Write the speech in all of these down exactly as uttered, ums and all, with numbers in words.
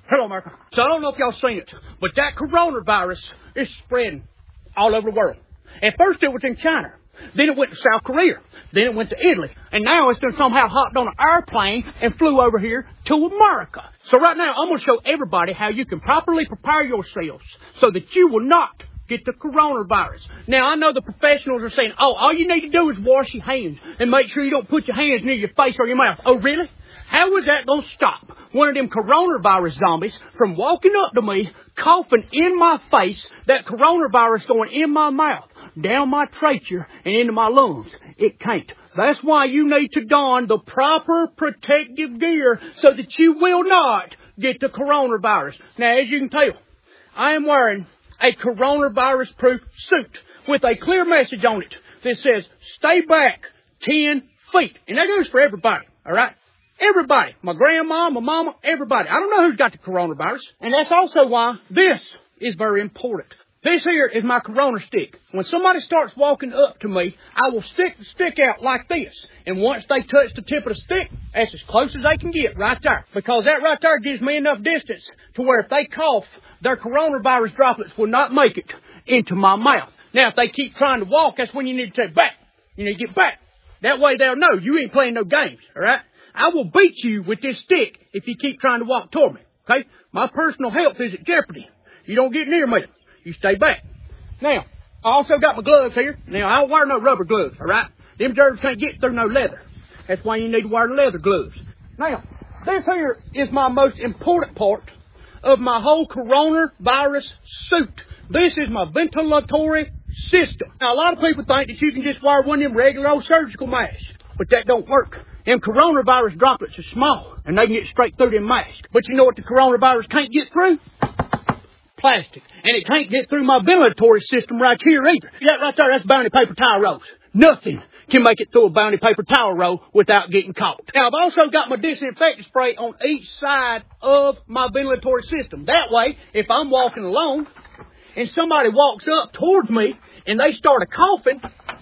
Hello, America. So I don't know if y'all seen it, but that coronavirus is spreading all over the world. At first it was in China. Then it went to South Korea. Then it went to Italy. And now it's been somehow hopped on an airplane and flew over here to America. So right now I'm going to show everybody how you can properly prepare yourselves so that you will not get the coronavirus. Now, I know the professionals are saying, oh, all you need to do is wash your hands and make sure you don't put your hands near your face or your mouth. Oh, really? How is that going to stop one of them coronavirus zombies from walking up to me, coughing in my face, that coronavirus going in my mouth, down my trachea, and into my lungs? It can't. That's why you need to don the proper protective gear so that you will not get the coronavirus. Now, as you can tell, I am wearing a coronavirus-proof suit with a clear message on it that says, stay back ten feet. And that goes for everybody, all right? Everybody. My grandma, my mama, everybody. I don't know who's got the coronavirus. And that's also why this is very important. This here is my corona stick. When somebody starts walking up to me, I will stick the stick out like this. And once they touch the tip of the stick, that's as close as they can get right there. Because that right there gives me enough distance to where if they cough, their coronavirus droplets will not make it into my mouth. Now, if they keep trying to walk, that's when you need to say back. You need to get back. That way they'll know you ain't playing no games, all right? I will beat you with this stick if you keep trying to walk toward me, okay? My personal health is at jeopardy. You don't get near me. You stay back. Now, I also got my gloves here. Now, I don't wear no rubber gloves, all right? Them germs can't get through no leather. That's why you need to wear leather gloves. Now, this here is my most important part of my whole coronavirus suit. This is my ventilatory system. Now, a lot of people think that you can just wear one of them regular old surgical masks, but that don't work. Them coronavirus droplets are small, and they can get straight through them masks. But you know what the coronavirus can't get through? Plastic. And it can't get through my ventilatory system right here either. That right there, that's bounty paper towel rolls. Nothing can make it through a bounty paper towel roll without getting caught. Now, I've also got my disinfectant spray on each side of my ventilatory system. That way, if I'm walking along and somebody walks up towards me and they start a coughing,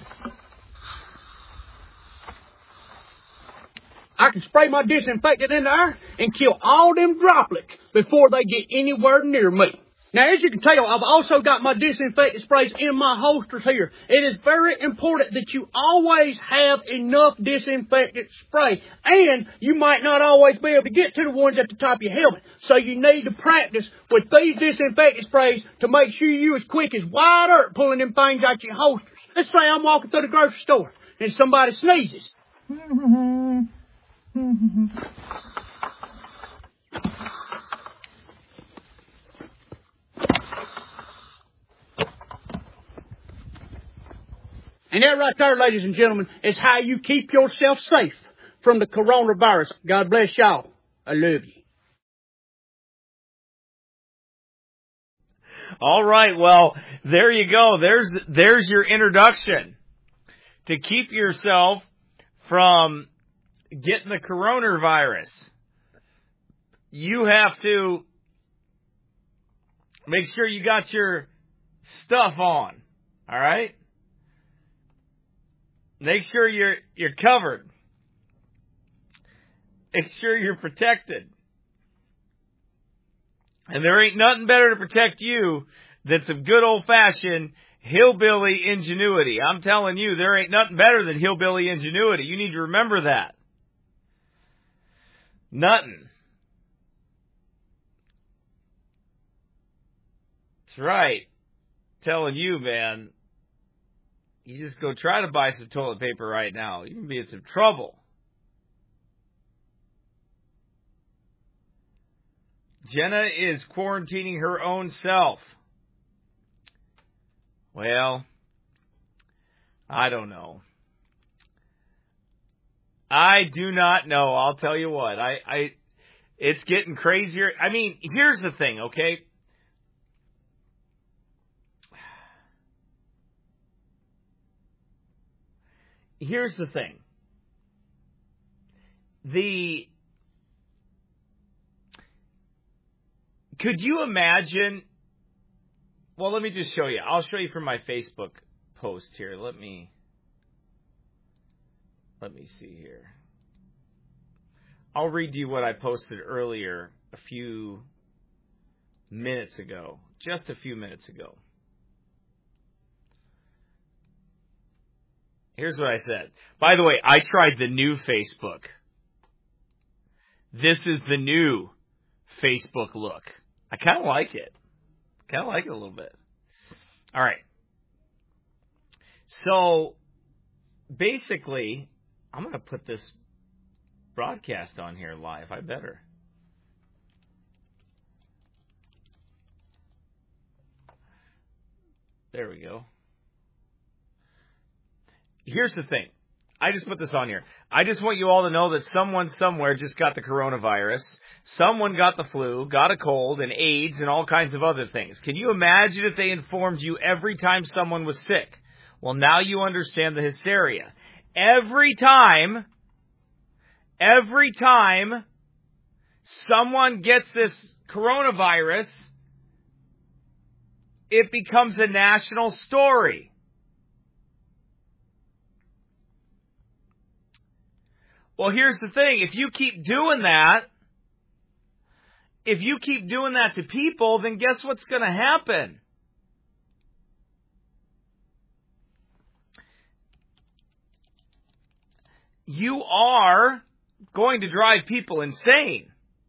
I can spray my disinfectant in there and kill all them droplets before they get anywhere near me. Now, as you can tell, I've also got my disinfectant sprays in my holsters here. It is very important that you always have enough disinfectant spray. And you might not always be able to get to the ones at the top of your helmet. So you need to practice with these disinfectant sprays to make sure you as quick as wide earth pulling them things out your holsters. Let's say I'm walking through the grocery store and somebody sneezes. And that right there, ladies and gentlemen, is how you keep yourself safe from the coronavirus. God bless y'all. I love you. All right, well, there you go. There's there's your introduction to keep yourself from getting the coronavirus. You have to make sure you got your stuff on. All right? Make sure you're you're covered. Make sure you're protected. And there ain't nothing better to protect you than some good old-fashioned hillbilly ingenuity. I'm telling you, there ain't nothing better than hillbilly ingenuity. You need to remember that. Nothing. That's right. Telling you, man. You just go try to buy some toilet paper right now. You can be in some trouble. Jenna is quarantining her own self. Well, I don't know. I do not know. I'll tell you what. I, I, it's getting crazier. I mean, here's the thing, okay? Here's the thing. The Could you imagine? Well, let me just show you. I'll show you from my Facebook post here. Let me Let me see here. I'll read you what I posted earlier, a few minutes ago. Just a few minutes ago. Here's what I said. By the way, I tried the new Facebook. This is the new Facebook look. I kind of like it. Kind of like it a little bit. All right. So, basically, I'm going to put this broadcast on here live. I better. There we go. Here's the thing. I just put this on here. I just want you all to know that someone somewhere just got the coronavirus. Someone got the flu, got a cold, and AIDS, and all kinds of other things. Can you imagine if they informed you every time someone was sick? Well, now you understand the hysteria. Every time, every time someone gets this coronavirus, it becomes a national story. Well, here's the thing. If you keep doing that, if you keep doing that to people, then guess what's going to happen? You are going to drive people insane.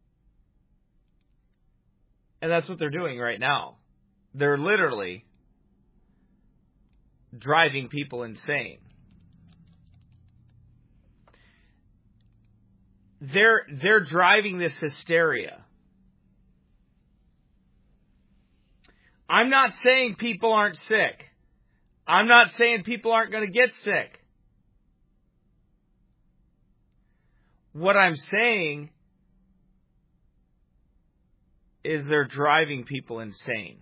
And that's what they're doing right now. They're literally driving people insane. They're they're driving this hysteria. I'm not saying people aren't sick. I'm not saying people aren't going to get sick. What I'm saying is they're driving people insane.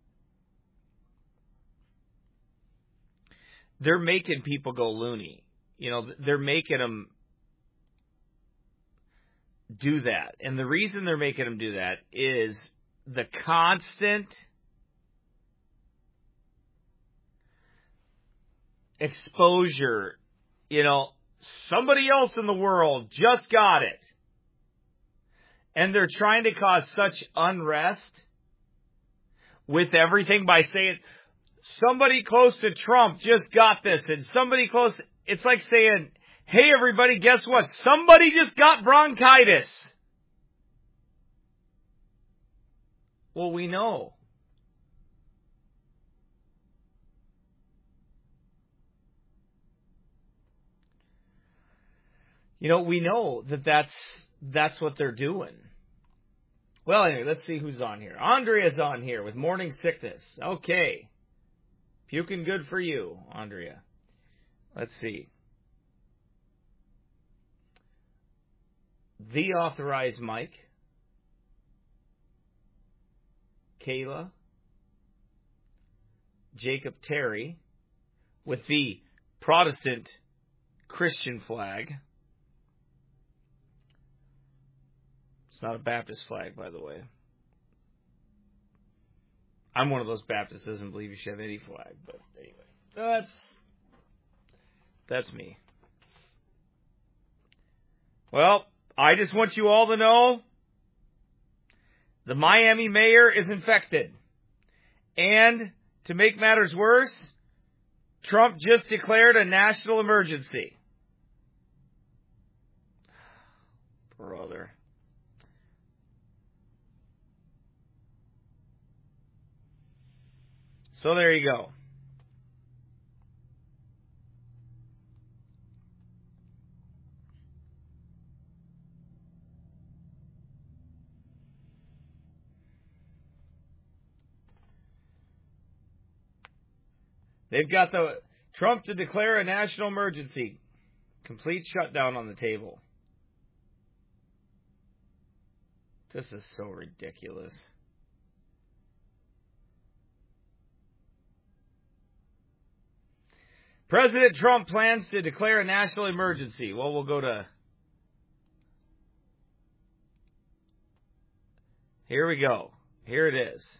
They're making people go loony. You know, they're making them do that. And the reason they're making them do that is the constant exposure. You know, somebody else in the world just got it. And they're trying to cause such unrest with everything by saying, somebody close to Trump just got this. And somebody close, it's like saying, hey, everybody, guess what? Somebody just got bronchitis. Well, we know. You know, we know that that's, that's what they're doing. Well, anyway, let's see who's on here. Andrea's on here with morning sickness. Okay. Puking good for you, Andrea. Let's see. The Authorized Mike, Kayla, Jacob Terry, with the Protestant Christian flag. It's not a Baptist flag, by the way. I'm one of those Baptists that doesn't believe you should have any flag, but anyway, that's that's me. Well, I just want you all to know the Miami mayor is infected. And to make matters worse, Trump just declared a national emergency. Brother. So there you go. They've got the Trump to declare a national emergency. Complete shutdown on the table. This is so ridiculous. President Trump plans to declare a national emergency. Well, we'll go to... Here we go. Here it is.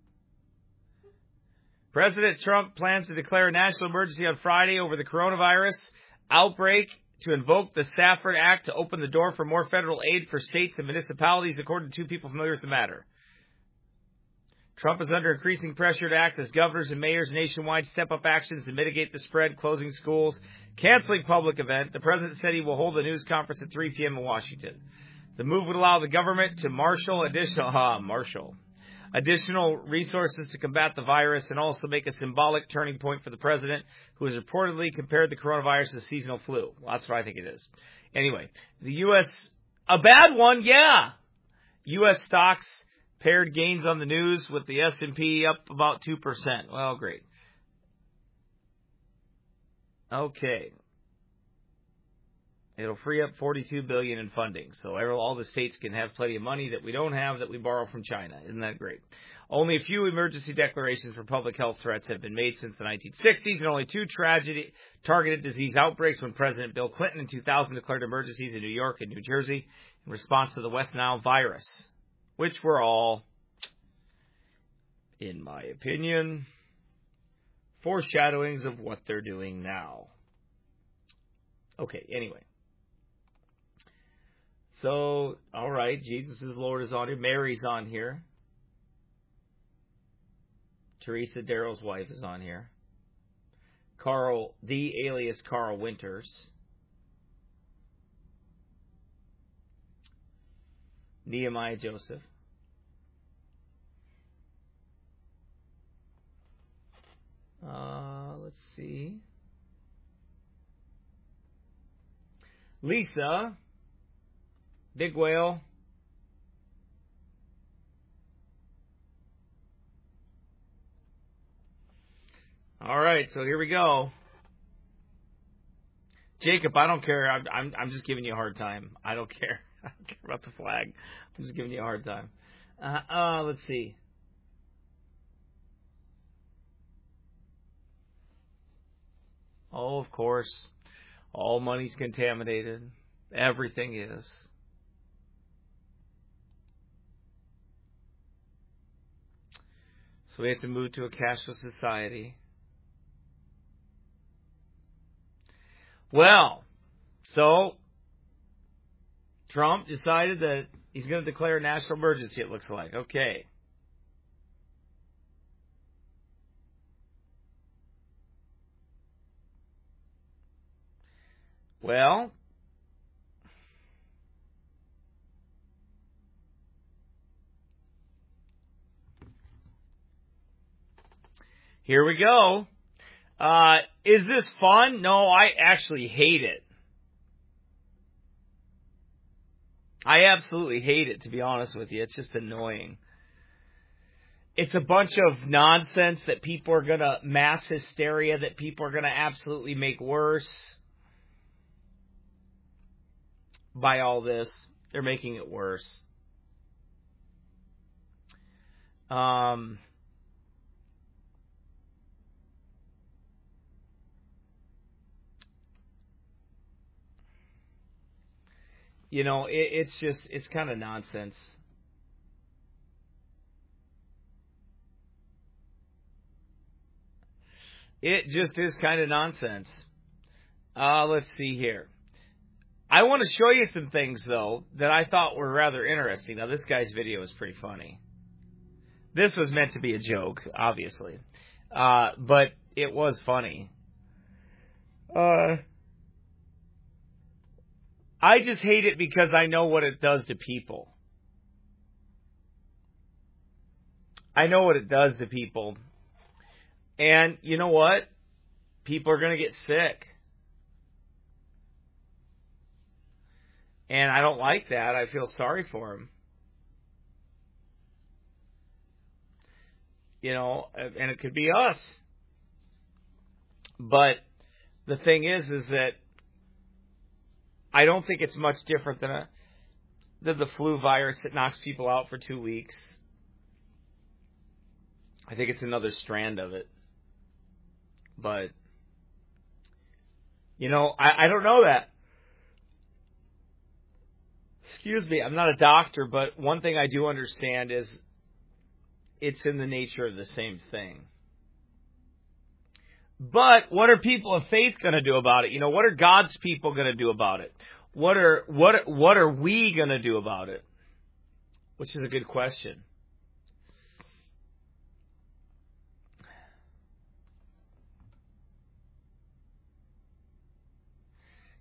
President Trump plans to declare a national emergency on Friday over the coronavirus outbreak to invoke the Stafford Act to open the door for more federal aid for states and municipalities, according to two people familiar with the matter. Trump is under increasing pressure to act as governors and mayors nationwide step up actions to mitigate the spread, closing schools, canceling public event. The president said he will hold a news conference at three p.m. in Washington. The move would allow the government to marshal additional, uh, marshal, additional resources to combat the virus and also make a symbolic turning point for the president, who has reportedly compared the coronavirus to seasonal flu. Well, that's what I think it is. Anyway, the U S, a bad one, yeah. U S stocks paired gains on the news with the S and P up about two percent. Well, great. Okay. It'll free up forty-two billion dollars in funding, so all the states can have plenty of money that we don't have that we borrow from China. Isn't that great? Only a few emergency declarations for public health threats have been made since the nineteen sixties, and only two tragedy targeted disease outbreaks when President Bill Clinton in two thousand declared emergencies in New York and New Jersey in response to the West Nile virus, which were all, in my opinion, foreshadowings of what they're doing now. Okay, anyway. So, all right, Jesus is Lord is on here. Mary's on here. Teresa Darrow's wife is on here. Carl, the alias Carl Winters. Nehemiah Joseph. Uh, let's see. Lisa. Big Whale. All right, so here we go. Jacob, I don't care. I'm, I'm, I'm just giving you a hard time. I don't care. I don't care about the flag. I'm just giving you a hard time. Uh, uh, let's see. Oh, of course. All money's contaminated. Everything is. So we have to move to a cashless society. Well, so Trump decided that he's going to declare a national emergency, it looks like. Okay. Well, here we go. Uh, is this fun? No, I actually hate it. I absolutely hate it, to be honest with you. It's just annoying. It's a bunch of nonsense that people are going to, mass hysteria that people are going to absolutely make worse by all this. They're making it worse. Um... You know, it, it's just, it's kind of nonsense. It just is kind of nonsense. Uh, let's see here. I want to show you some things, though, that I thought were rather interesting. Now, this guy's video is pretty funny. This was meant to be a joke, obviously. Uh, but it was funny. Uh... I just hate it because I know what it does to people. I know what it does to people. And you know what? People are going to get sick. And I don't like that. I feel sorry for them. You know, and it could be us. But the thing is, is that I don't think it's much different than a than the flu virus that knocks people out for two weeks. I think it's another strand of it. But, you know, I, I don't know that. Excuse me, I'm not a doctor, but one thing I do understand is it's in the nature of the same thing. But what are people of faith going to do about it? You know, what are God's people going to do about it? What are what what are we going to do about it? Which is a good question.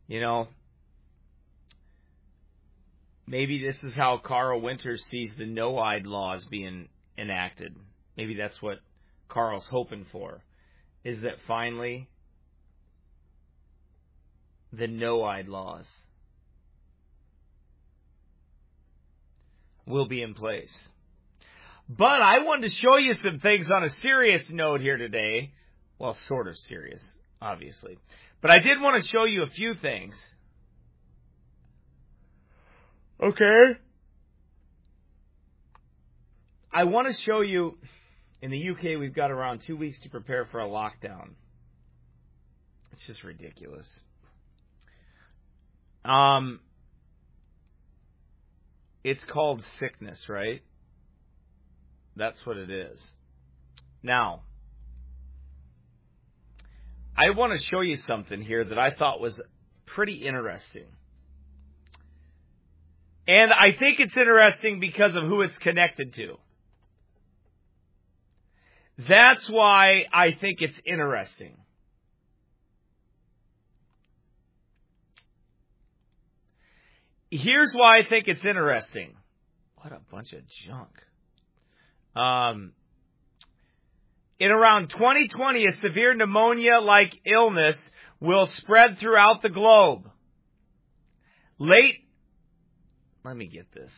You know, maybe this is how Carl Winters sees the no-eyed laws being enacted. Maybe that's what Carl's hoping for, is that finally the no-eyed laws will be in place. But I wanted to show you some things on a serious note here today. Well, sort of serious, obviously. But I did want to show you a few things. Okay. I want to show you, in the U K, we've got around two weeks to prepare for a lockdown. It's just ridiculous. Um, it's called sickness, right? That's what it is. Now, I want to show you something here that I thought was pretty interesting. And I think it's interesting because of who it's connected to. That's why I think it's interesting. Here's why I think it's interesting. What a bunch of junk. Um, in around twenty twenty, a severe pneumonia-like illness will spread throughout the globe. Late, let me get this.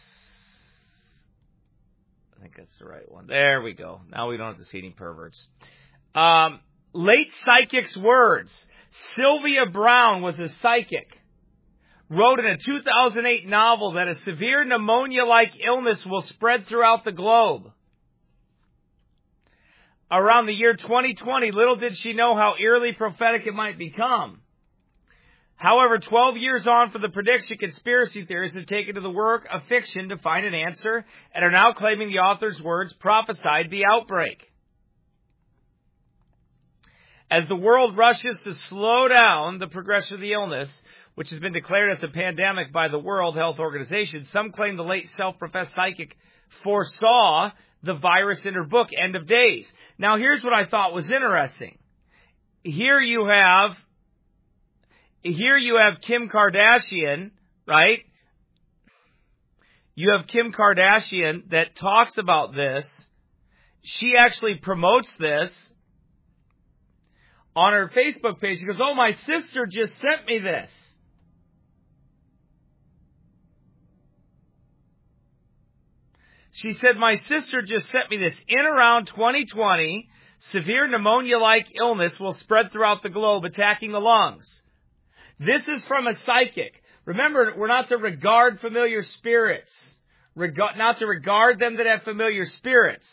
I think that's the right one. There we go. Now we don't have to see any perverts. Um, late psychic's words. Sylvia Browne was a psychic. Wrote in a two thousand eight novel that a severe pneumonia-like illness will spread throughout the globe. Around the year twenty twenty, little did she know how eerily prophetic it might become. However, twelve years on from the prediction, conspiracy theorists have taken to the work of fiction to find an answer and are now claiming the author's words prophesied the outbreak. As the world rushes to slow down the progression of the illness, which has been declared as a pandemic by the World Health Organization, some claim the late self-professed psychic foresaw the virus in her book, End of Days. Now, here's what I thought was interesting. Here you have, here you have Kim Kardashian, right? You have Kim Kardashian that talks about this. She actually promotes this on her Facebook page. She goes, "Oh, my sister just sent me this." She said, "My sister just sent me this. In around twenty twenty, severe pneumonia-like illness will spread throughout the globe, attacking the lungs." This is from a psychic. Remember, we're not to regard familiar spirits. Reg- not to regard them that have familiar spirits.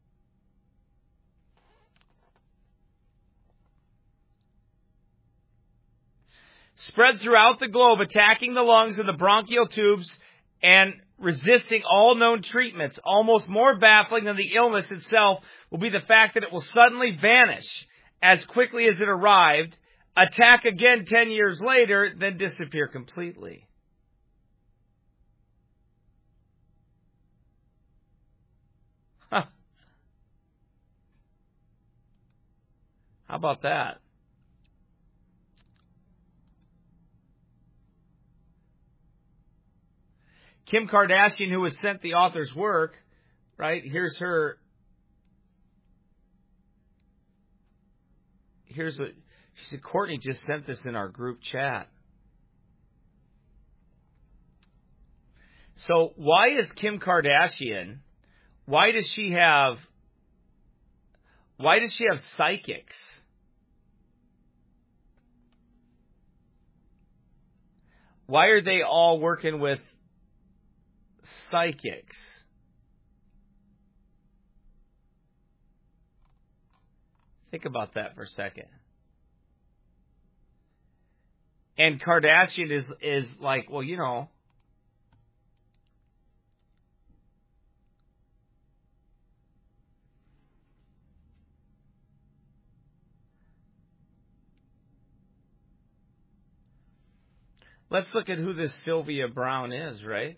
Spread throughout the globe, attacking the lungs and the bronchial tubes and resisting all known treatments. Almost more baffling than the illness itself will be the fact that it will suddenly vanish as quickly as it arrived, attack again ten years later, then disappear completely. Huh. How about that? Kim Kardashian, who was sent the author's work, right? Here's her. Here's what she said. Courtney just sent this in our group chat. So why is Kim Kardashian, why does she have, why does she have psychics? Why are they all working with psychics? Think about that for a second. And Kardashian is is like, well, you know, let's look at who this Sylvia Browne is, right?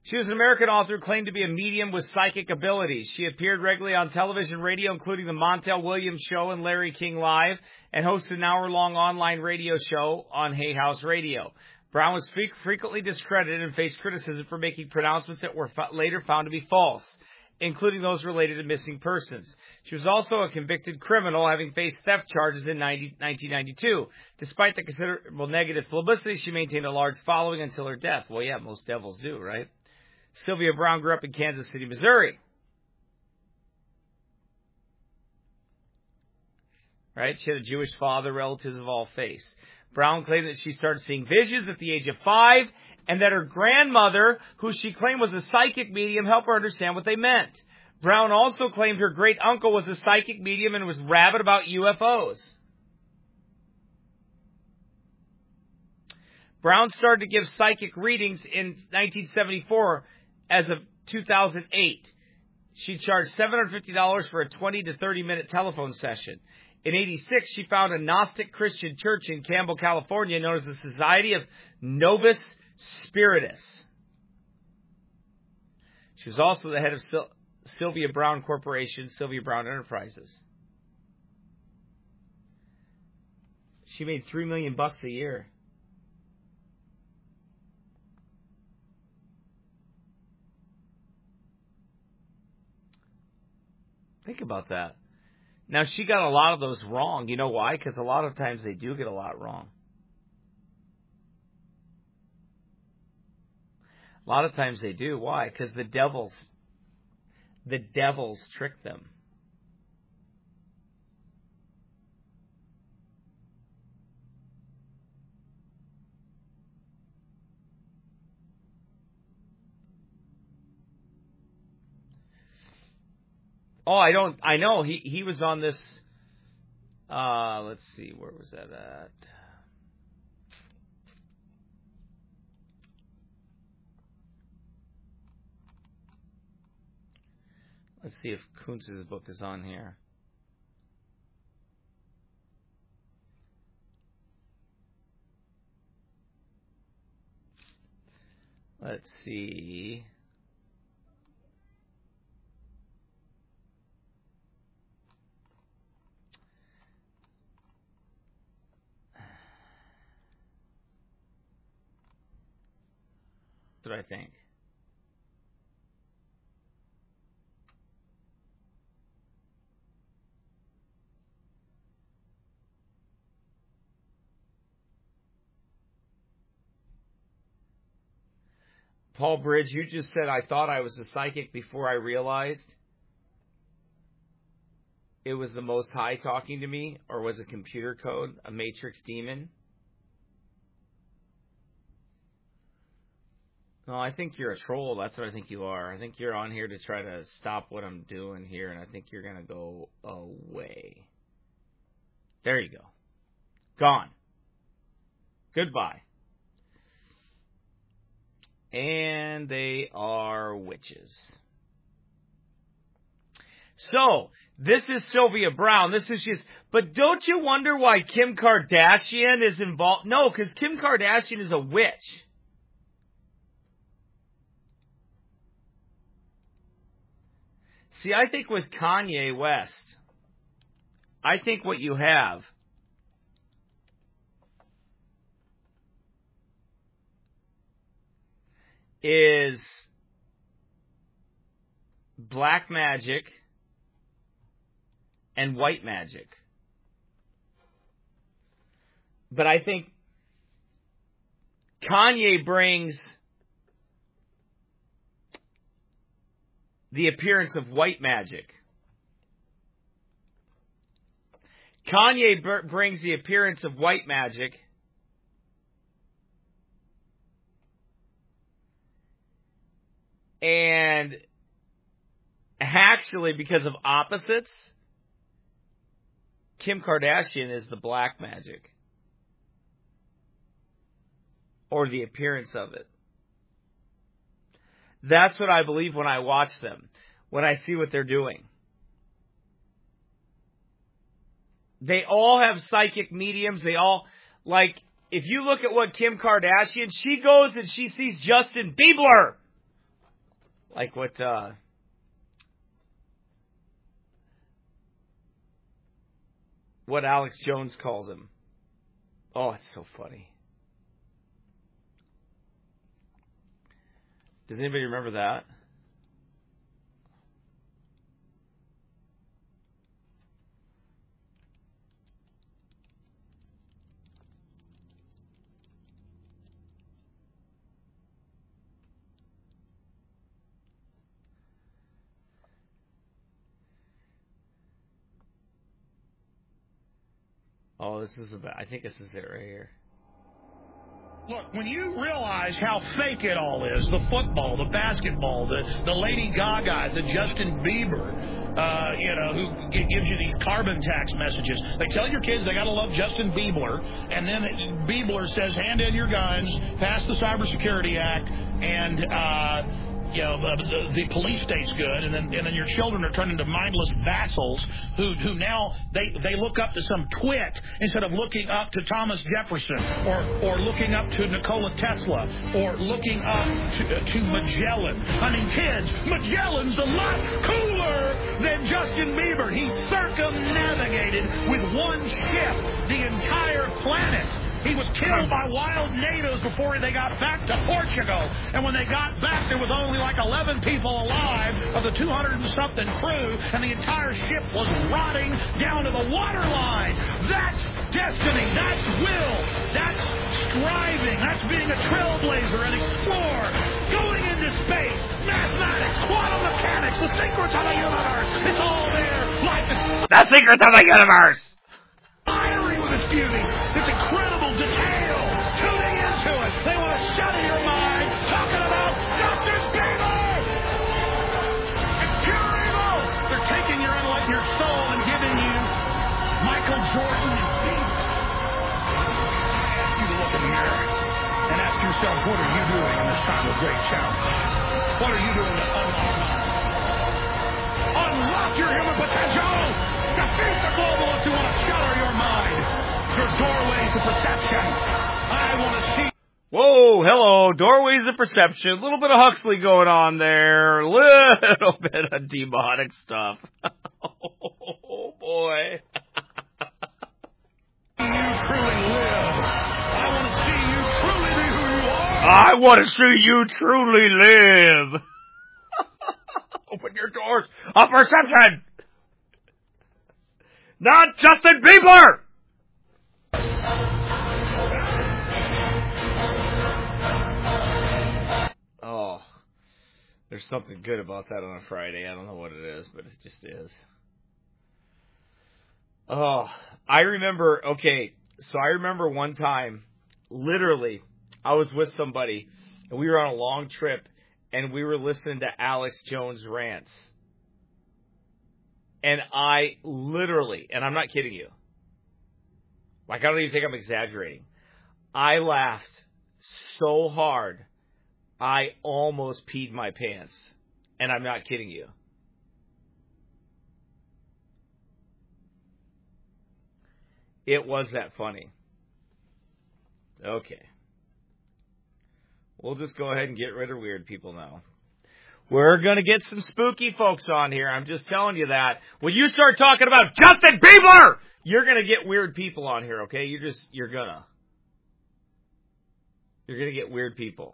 She was an American author who claimed to be a medium with psychic abilities. She appeared regularly on television and radio, including The Montel Williams Show and Larry King Live, and hosted an hour-long online radio show on Hay House Radio. Brown was fre- frequently discredited and faced criticism for making pronouncements that were f- later found to be false, including those related to missing persons. She was also a convicted criminal, having faced theft charges in nineteen ninety-two. Despite the considerable negative publicity, she maintained a large following until her death. Well, yeah, most devils do, right? Sylvia Brown grew up in Kansas City, Missouri. Right? She had a Jewish father, relatives of all faiths. Brown claimed that she started seeing visions at the age of five, and that her grandmother, who she claimed was a psychic medium, helped her understand what they meant. Brown also claimed her great-uncle was a psychic medium and was rabid about U F Os. Brown started to give psychic readings in nineteen seventy-four. As of two thousand eight, she charged seven hundred fifty dollars for a twenty to thirty minute telephone session. In eighty-six, she founded a Gnostic Christian church in Campbell, California, known as the Society of Novus Spiritus. She was also the head of Sil- Sylvia Brown Corporation, Sylvia Brown Enterprises. She made three million bucks a year. Think about that. Now, she got a lot of those wrong. You know why? Because a lot of times they do get a lot wrong. A lot of times they do. Why? Because the devils, the devils trick them. Oh, I don't, I know, he, he was on this, uh, let's see, where was that at? Let's see if Kuntz's book is on here. Let's see. What I think. Paul Bridge, you just said I thought I was a psychic before I realized it was the Most High talking to me, or was a computer code, a matrix demon? No, I think you're a troll. That's what I think you are. I think you're on here to try to stop what I'm doing here, and I think you're going to go away. There you go. Gone. Goodbye. And they are witches. So, this is Sylvia Brown. This is just, but don't you wonder why Kim Kardashian is involved? No, because Kim Kardashian is a witch. See, I think with Kanye West, I think what you have is black magic and white magic. But I think Kanye brings the appearance of white magic. Kanye br- brings the appearance of white magic. And actually, because of opposites, Kim Kardashian is the black magic. Or the appearance of it. That's what I believe when I watch them. When I see what they're doing. They all have psychic mediums. They all, like, if you look at what Kim Kardashian, she goes and she sees Justin Bieber. Like what, uh, what Alex Jones calls him. Oh, it's so funny. Does anybody remember that? Oh, this is about, I think this is it right here. Look, when you realize how fake it all is, the football, the basketball, the, the Lady Gaga, the Justin Bieber, uh, you know, who g- gives you these carbon tax messages. They tell your kids they got to love Justin Bieber, and then Bieber says, hand in your guns, pass the Cybersecurity Act, and, uh, you know, the, the, the police state's good, and then and then your children are turned into mindless vassals who who now they, they look up to some twit instead of looking up to Thomas Jefferson or or looking up to Nikola Tesla or looking up to, uh, to Magellan. I mean, kids, Magellan's a lot cooler than Justin Bieber. He circumnavigated with one ship the entire planet. He was killed by wild natives before they got back to Portugal. And when they got back, there was only like eleven people alive of the two hundred and something crew, and the entire ship was rotting down to the waterline. That's destiny. That's will. That's striving. That's being a trailblazer and explorer. Going into space. Mathematics. Quantum mechanics. The secrets of the universe. It's all there. Life is... The secrets of the universe! Fiery with its beauty. It's incredible detail. Tuning into it. They want to shatter your mind. Talking about Justin Bieber. It's pure evil. They're taking your intellect, your soul, and giving you Michael Jordan and beats. I ask you to look in the mirror and ask yourself, what are you doing in this time of great challenge? What are you doing to unlock mine? Unlock your human potential. Defeat the globalists who want to shatter your mind. Your doorways to perception. I want to see. Whoa, hello, doorways of perception. A little bit of Huxley going on there. A little bit of demonic stuff. Oh, boy. You truly live. I want to see you truly be who you are. I want to see you truly live. Open your doors of perception. Not Justin Bieber! Oh, there's something good about that on a Friday. I don't know what it is, but it just is. Oh, I remember, okay, so I remember one time, literally, I was with somebody, and we were on a long trip, and we were listening to Alex Jones rants. And I literally, and I'm not kidding you, like I don't even think I'm exaggerating, I laughed so hard, I almost peed my pants. And I'm not kidding you. It was that funny. Okay. We'll just go ahead and get rid of weird people now. We're going to get some spooky folks on here. I'm just telling you that. When you start talking about Justin Bieber, you're going to get weird people on here, okay? You just, you're going to. You're going to get weird people.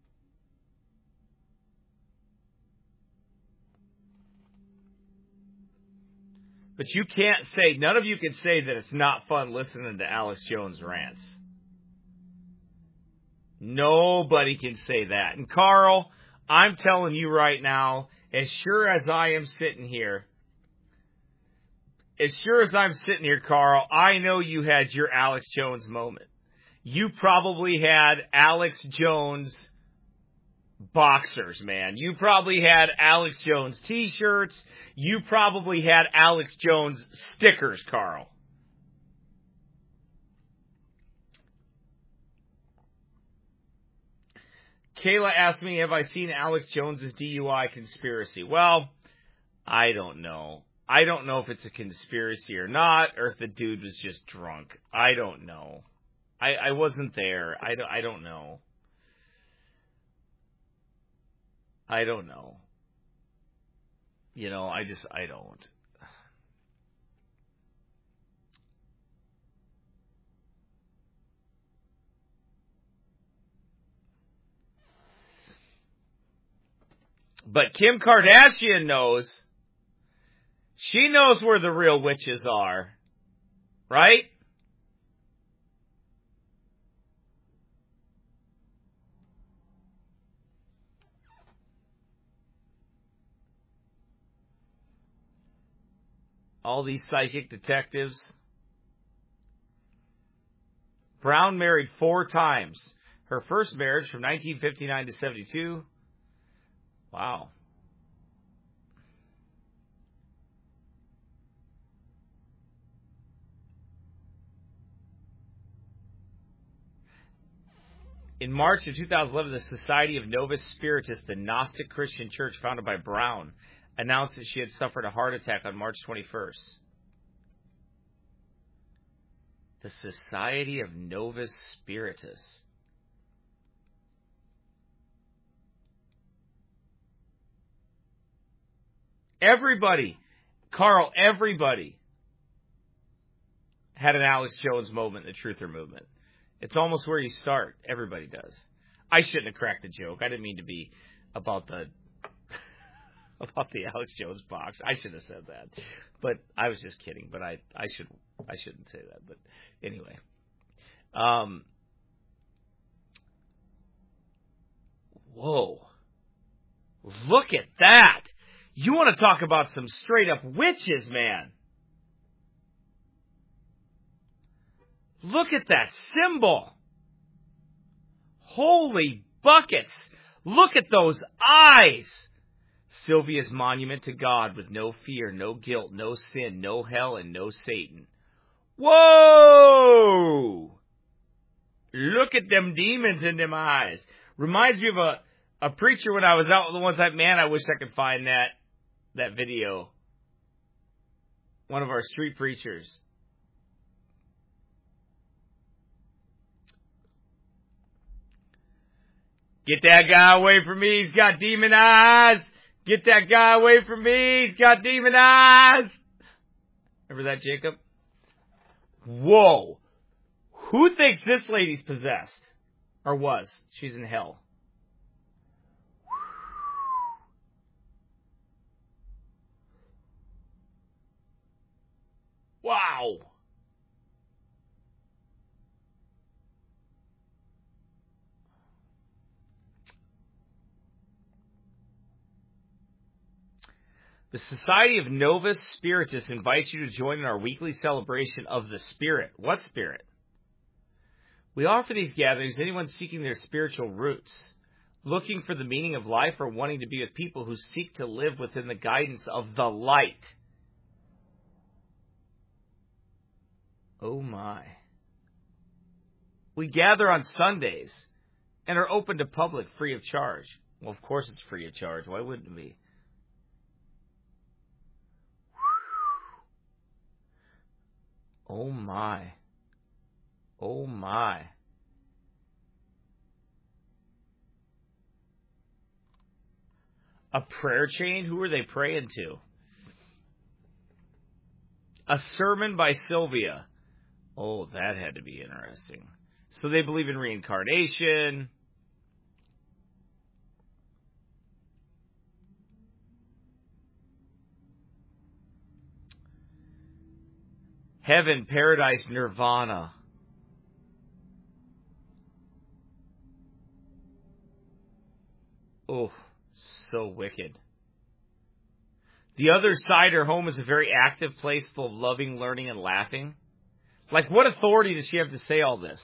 But you can't say, none of you can say that it's not fun listening to Alex Jones rants. Nobody can say that. And Carl, I'm telling you right now, as sure as I am sitting here, as sure as I'm sitting here, Carl, I know you had your Alex Jones moment. You probably had Alex Jones boxers, man. You probably had Alex Jones t-shirts. You probably had Alex Jones stickers, Carl. Kayla asked me, have I seen Alex Jones's D U I conspiracy? Well, I don't know. I don't know if it's a conspiracy or not, or if the dude was just drunk. I don't know. I, I wasn't there. I don't, I don't know. I don't know. You know, I just, I don't. But Kim Kardashian knows. She knows where the real witches are. Right? All these psychic detectives. Brown married four times. Her first marriage from nineteen fifty-nine to seventy-two. Wow. In March of two thousand eleven, the Society of Novus Spiritus, the Gnostic Christian church founded by Brown, announced that she had suffered a heart attack on March twenty-first. The Society of Novus Spiritus. Everybody, Carl, everybody had an Alex Jones moment in the Truther movement. It's almost where you start. Everybody does. I shouldn't have cracked the joke. I didn't mean to be about the about the Alex Jones box. I should have said that, but I was just kidding. But I, I should I shouldn't say that. But anyway, um, whoa, look at that! You want to talk about some straight up witches, man? Look at that symbol. Holy buckets. Look at those eyes. Sylvia's monument to God with no fear, no guilt, no sin, no hell, and no Satan. Whoa! Look at them demons in them eyes. Reminds me of a, a preacher when I was out the one time. Man, I wish I could find that, that video. One of our street preachers. Get that guy away from me, he's got demon eyes. Get that guy away from me, he's got demon eyes. Remember that, Jacob? Whoa. Who thinks this lady's possessed? Or was? She's in hell. Wow. The Society of Novus Spiritus invites you to join in our weekly celebration of the Spirit. What Spirit? We offer these gatherings to anyone seeking their spiritual roots, looking for the meaning of life, or wanting to be with people who seek to live within the guidance of the light. Oh my. We gather on Sundays and are open to public free of charge. Well, of course it's free of charge. Why wouldn't it be? Oh my. Oh my. A prayer chain? Who are they praying to? A sermon by Sylvia. Oh, that had to be interesting. So they believe in reincarnation. Heaven, paradise, nirvana. Oh, so wicked. The other side, her home, is a very active place full of loving, learning, and laughing. Like, what authority does she have to say all this?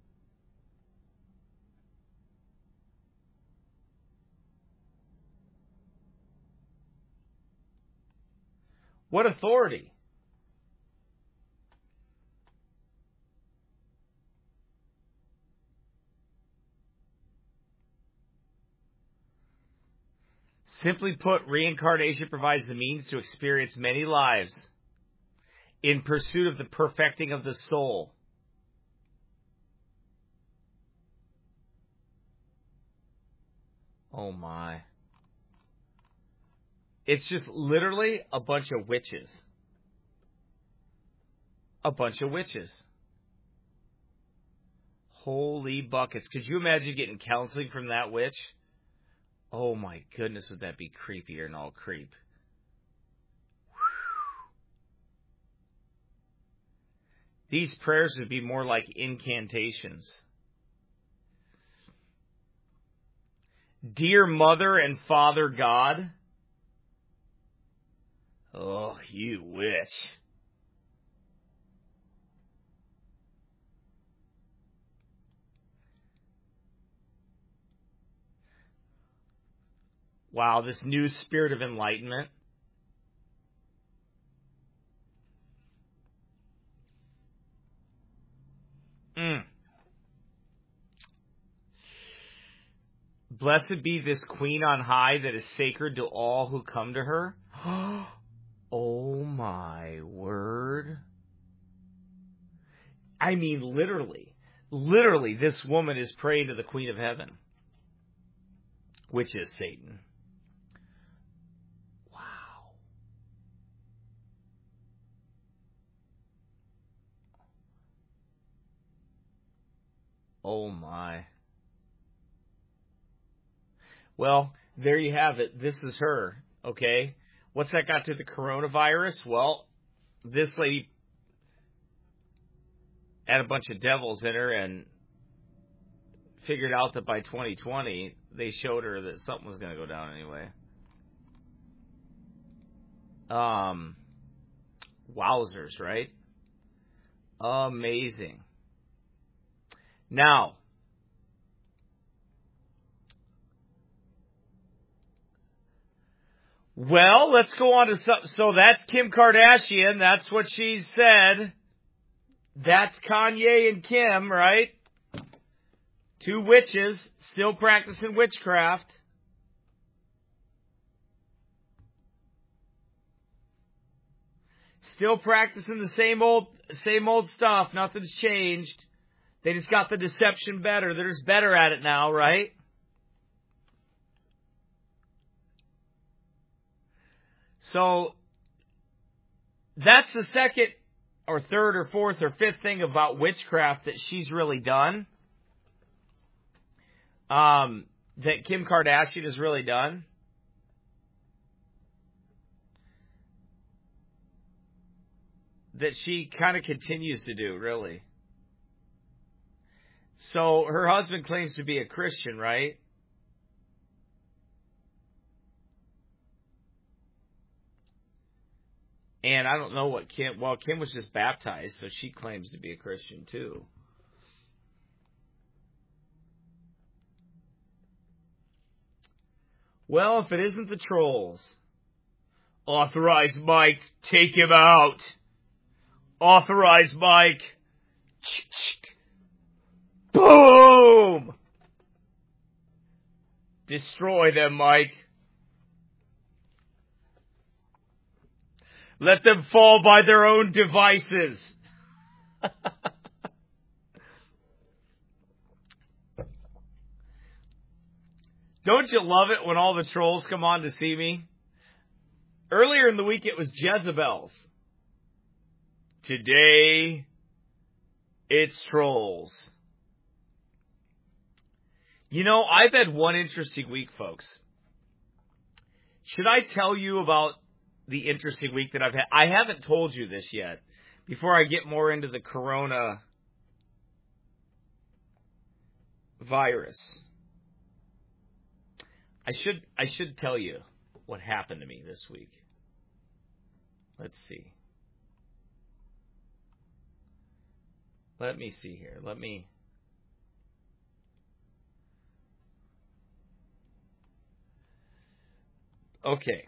What authority? Simply put, reincarnation provides the means to experience many lives in pursuit of the perfecting of the soul. Oh my. It's just literally a bunch of witches. A bunch of witches. Holy buckets. Could you imagine getting counseling from that witch? Oh my goodness, would that be creepier than all creep. These prayers would be more like incantations. Dear Mother and Father God. Oh, you witch. Wow, this new spirit of enlightenment. Mm. Blessed be this queen on high that is sacred to all who come to her. Oh my word. I mean, literally, literally, this woman is praying to the Queen of Heaven, which is Satan. Wow. Oh my. Well, there you have it. This is her, okay? What's that got to the coronavirus? Well, this lady had a bunch of devils in her and figured out that by twenty twenty, they showed her that something was going to go down anyway. Um, wowzers, right? Amazing. Now, well, let's go on to some. So that's Kim Kardashian. That's what she said. That's Kanye and Kim, right? Two witches still practicing witchcraft. Still practicing the same old, same old stuff. Nothing's changed. They just got the deception better. They're just better at it now, right? So, that's the second or third or fourth or fifth thing about witchcraft that she's really done. Um, that Kim Kardashian has really done. That she kind of continues to do, really. So, her husband claims to be a Christian, right? And I don't know what Kim... Well, Kim was just baptized, so she claims to be a Christian, too. Well, if it isn't the trolls. Authorize Mike, take him out. Authorize Mike. Boom! Destroy them, Mike. Let them fall by their own devices. Don't you love it when all the trolls come on to see me? Earlier in the week, it was Jezebel's. Today, it's trolls. You know, I've had one interesting week, folks. Should I tell you about the interesting week that I've had? I haven't told you this yet. Before I get more into the corona virus, I should I should tell you what happened to me this week. Let's see. Let me see here. Let me. Okay.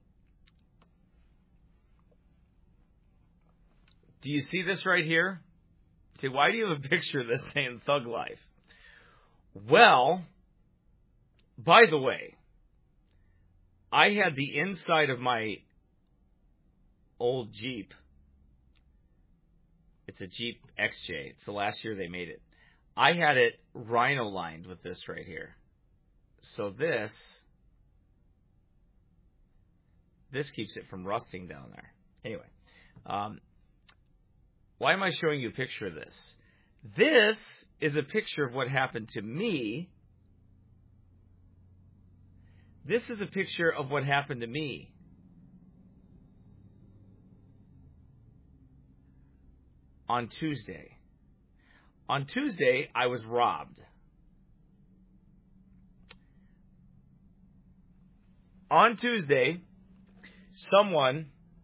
Do you see this right here? See, why do you have a picture of this saying Thug Life? Well, by the way, I had the inside of my old Jeep. It's a Jeep X J. It's the last year they made it. I had it rhino lined with this right here. So this this keeps it from rusting down there. Anyway, um, why am I showing you a picture of this? This is a picture of what happened to me. This is a picture of what happened to me. On Tuesday. On Tuesday, I was robbed. On Tuesday, someone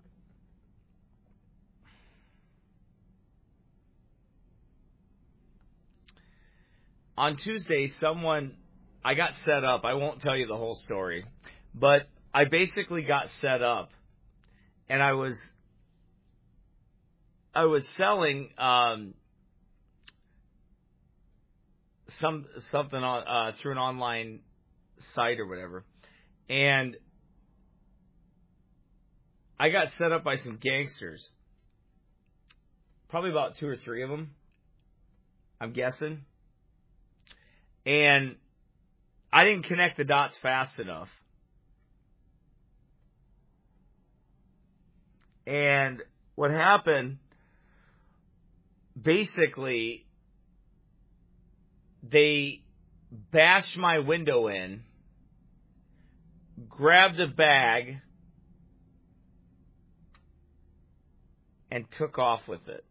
On Tuesday, someone I got set up. I won't tell you the whole story, but I basically got set up, and I was I was selling um, some something on, uh, through an online site or whatever, and I got set up by some gangsters. Probably about two or three of them, I'm guessing. And I didn't connect the dots fast enough. And what happened, basically, they bashed my window in, grabbed a bag, and took off with it.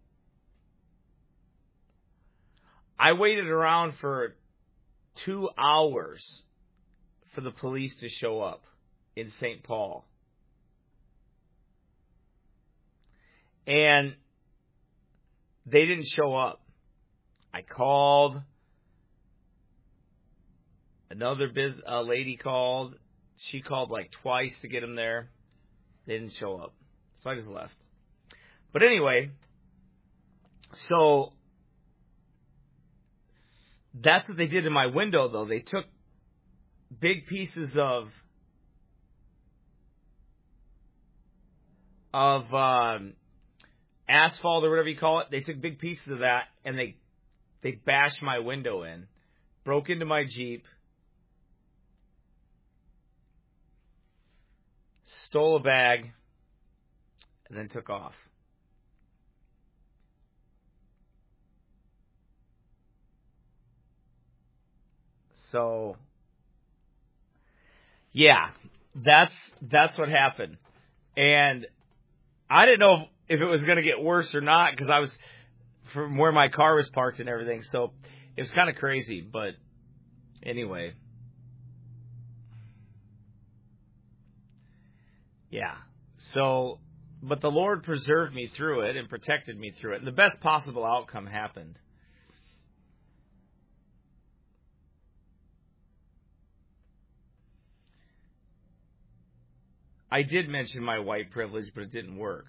I waited around for two hours for the police to show up in Saint Paul. And they didn't show up. I called. Another biz, uh, lady called. She called like twice to get them there. They didn't show up. So I just left. But anyway, so that's what they did in my window, though. They took big pieces of of um, asphalt or whatever you call it. They took big pieces of that and they they bashed my window in, broke into my Jeep, stole a bag, and then took off. So, yeah, that's that's what happened. And I didn't know if it was going to get worse or not because I was from where my car was parked and everything. So it was kind of crazy. But anyway, yeah. So, but the Lord preserved me through it and protected me through it. And the best possible outcome happened. I did mention my white privilege, but it didn't work.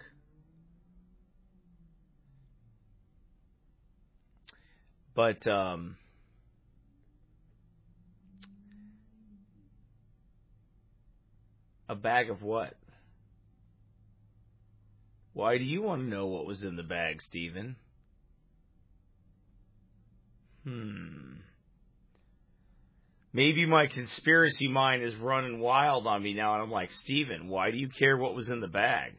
But um, a bag of what? Why do you want to know what was in the bag, Stephen? Hmm. Maybe my conspiracy mind is running wild on me now, and I'm like, Stephen, why do you care what was in the bag?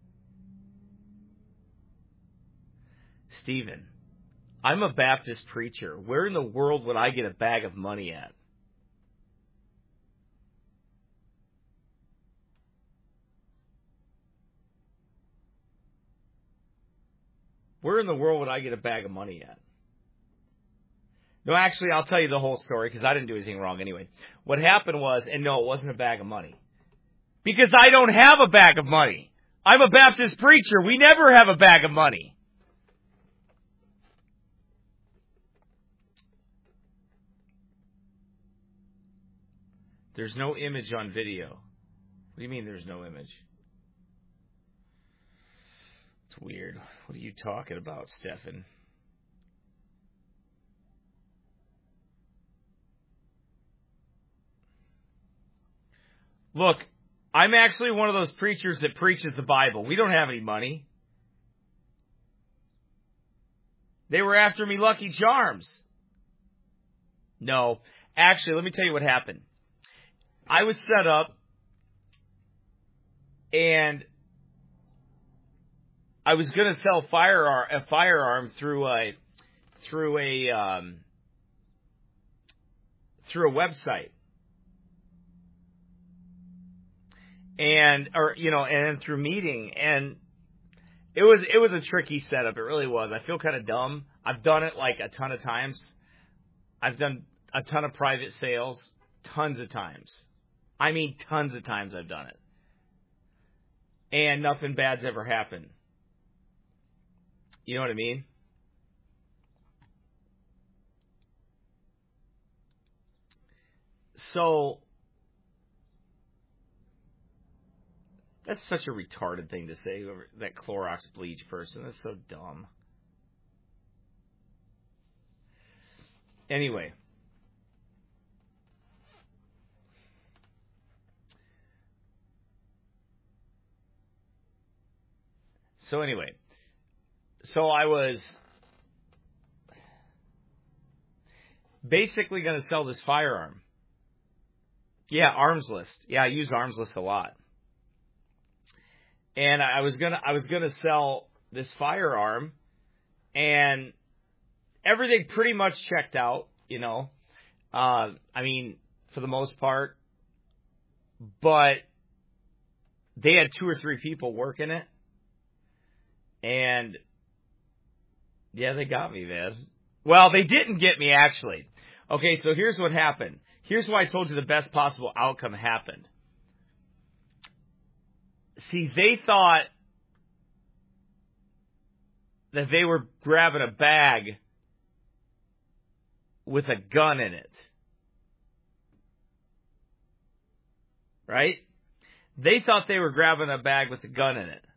Stephen, I'm a Baptist preacher. Where in the world would I get a bag of money at? Where in the world would I get a bag of money at? No, actually, I'll tell you the whole story because I didn't do anything wrong anyway. What happened was, and no, it wasn't a bag of money. Because I don't have a bag of money. I'm a Baptist preacher. We never have a bag of money. There's no image on video. What do you mean there's no image? It's weird. What are you talking about, Stephen? Look, I'm actually one of those preachers that preaches the Bible. We don't have any money. They were after me Lucky Charms. No. Actually, let me tell you what happened. I was set up And I was going to sell firearm, a firearm through a through a um, through a website, and or you know, and through meeting, and it was it was a tricky setup. It really was. I feel kind of dumb. I've done it like a ton of times. I've done a ton of private sales, tons of times. I mean, tons of times I've done it, and nothing bad's ever happened. You know what I mean? So, that's such a retarded thing to say, that Clorox bleach person. That's so dumb. Anyway. So anyway. So I was basically going to sell this firearm. Yeah, Arms List. Yeah, I use Arms List a lot. And I was gonna, I was gonna sell this firearm, and everything pretty much checked out. You know, uh, I mean, for the most part. But they had two or three people working it, and yeah, they got me, man. Well, they didn't get me, actually. Okay, so here's what happened. Here's why I told you the best possible outcome happened. See, they thought that they were grabbing a bag with a gun in it. Right? They thought they were grabbing a bag with a gun in it.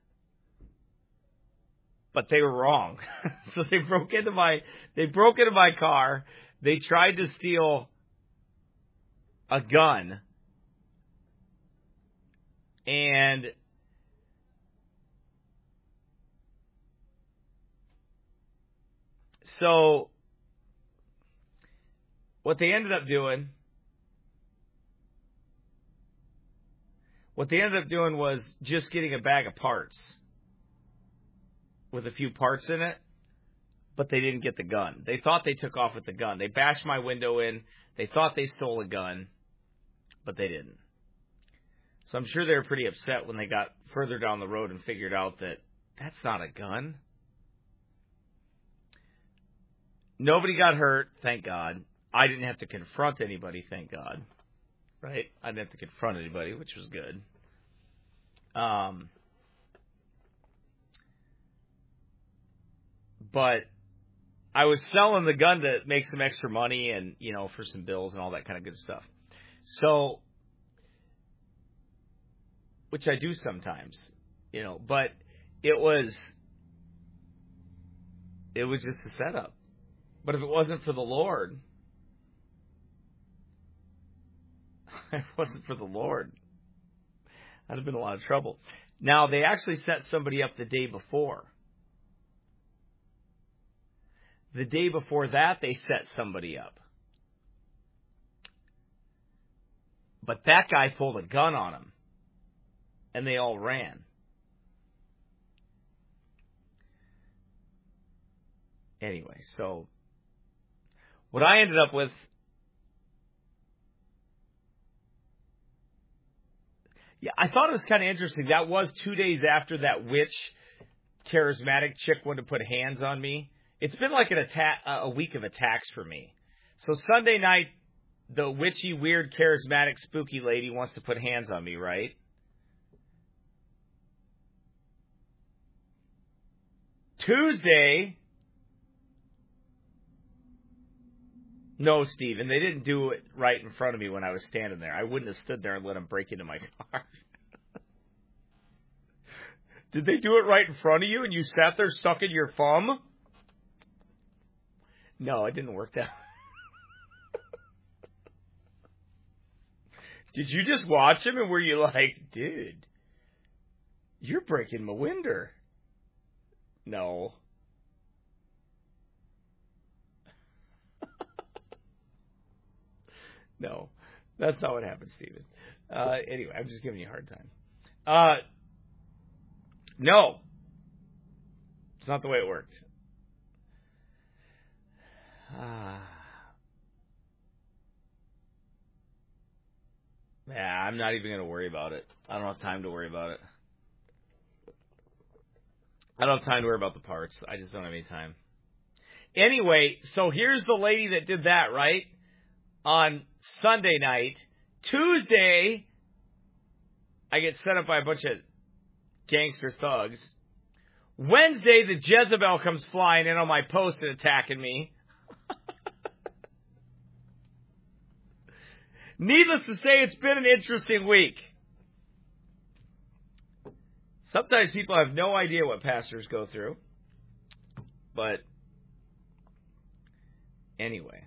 But they were wrong. So they broke into my they broke into my car. They tried to steal a gun. And so what they ended up doing what they ended up doing was just getting a bag of parts with a few parts in it, but they didn't get the gun. They thought they took off with the gun. They bashed my window in. They thought they stole a gun, but they didn't. So I'm sure they were pretty upset when they got further down the road and figured out that that's not a gun. Nobody got hurt, thank God. I didn't have to confront anybody, thank God. Right? I didn't have to confront anybody, which was good. Um... But I was selling the gun to make some extra money and, you know, for some bills and all that kind of good stuff. So, which I do sometimes, you know, but it was, it was just a setup. But if it wasn't for the Lord, if it wasn't for the Lord, I'd have been in a lot of trouble. Now, they actually set somebody up the day before. The day before that, they set somebody up. But that guy pulled a gun on him, and they all ran. Anyway, so what I ended up with, yeah, I thought it was kind of interesting. That was two days after that witch, charismatic chick wanted to put hands on me. It's been like an attack, a week of attacks for me. So Sunday night, the witchy, weird, charismatic, spooky lady wants to put hands on me, right? Tuesday, no, Stephen, they didn't do it right in front of me when I was standing there. I wouldn't have stood there and let them break into my car. Did they do it right in front of you and you sat there sucking your thumb? No, it didn't work that. Did you just watch him and were you like, dude, you're breaking my window? No. No, that's not what happened, Stephen. Uh, anyway, I'm just giving you a hard time. Uh, No. It's not the way it worked. Ah. Yeah, I'm not even going to worry about it. I don't have time to worry about it. I don't have time to worry about the parts. I just don't have any time. Anyway, so here's the lady that did that, right? On Sunday night. Tuesday, I get set up by a bunch of gangster thugs. Wednesday, the Jezebel comes flying in on my post and attacking me. Needless to say, it's been an interesting week. Sometimes people have no idea what pastors go through. But anyway.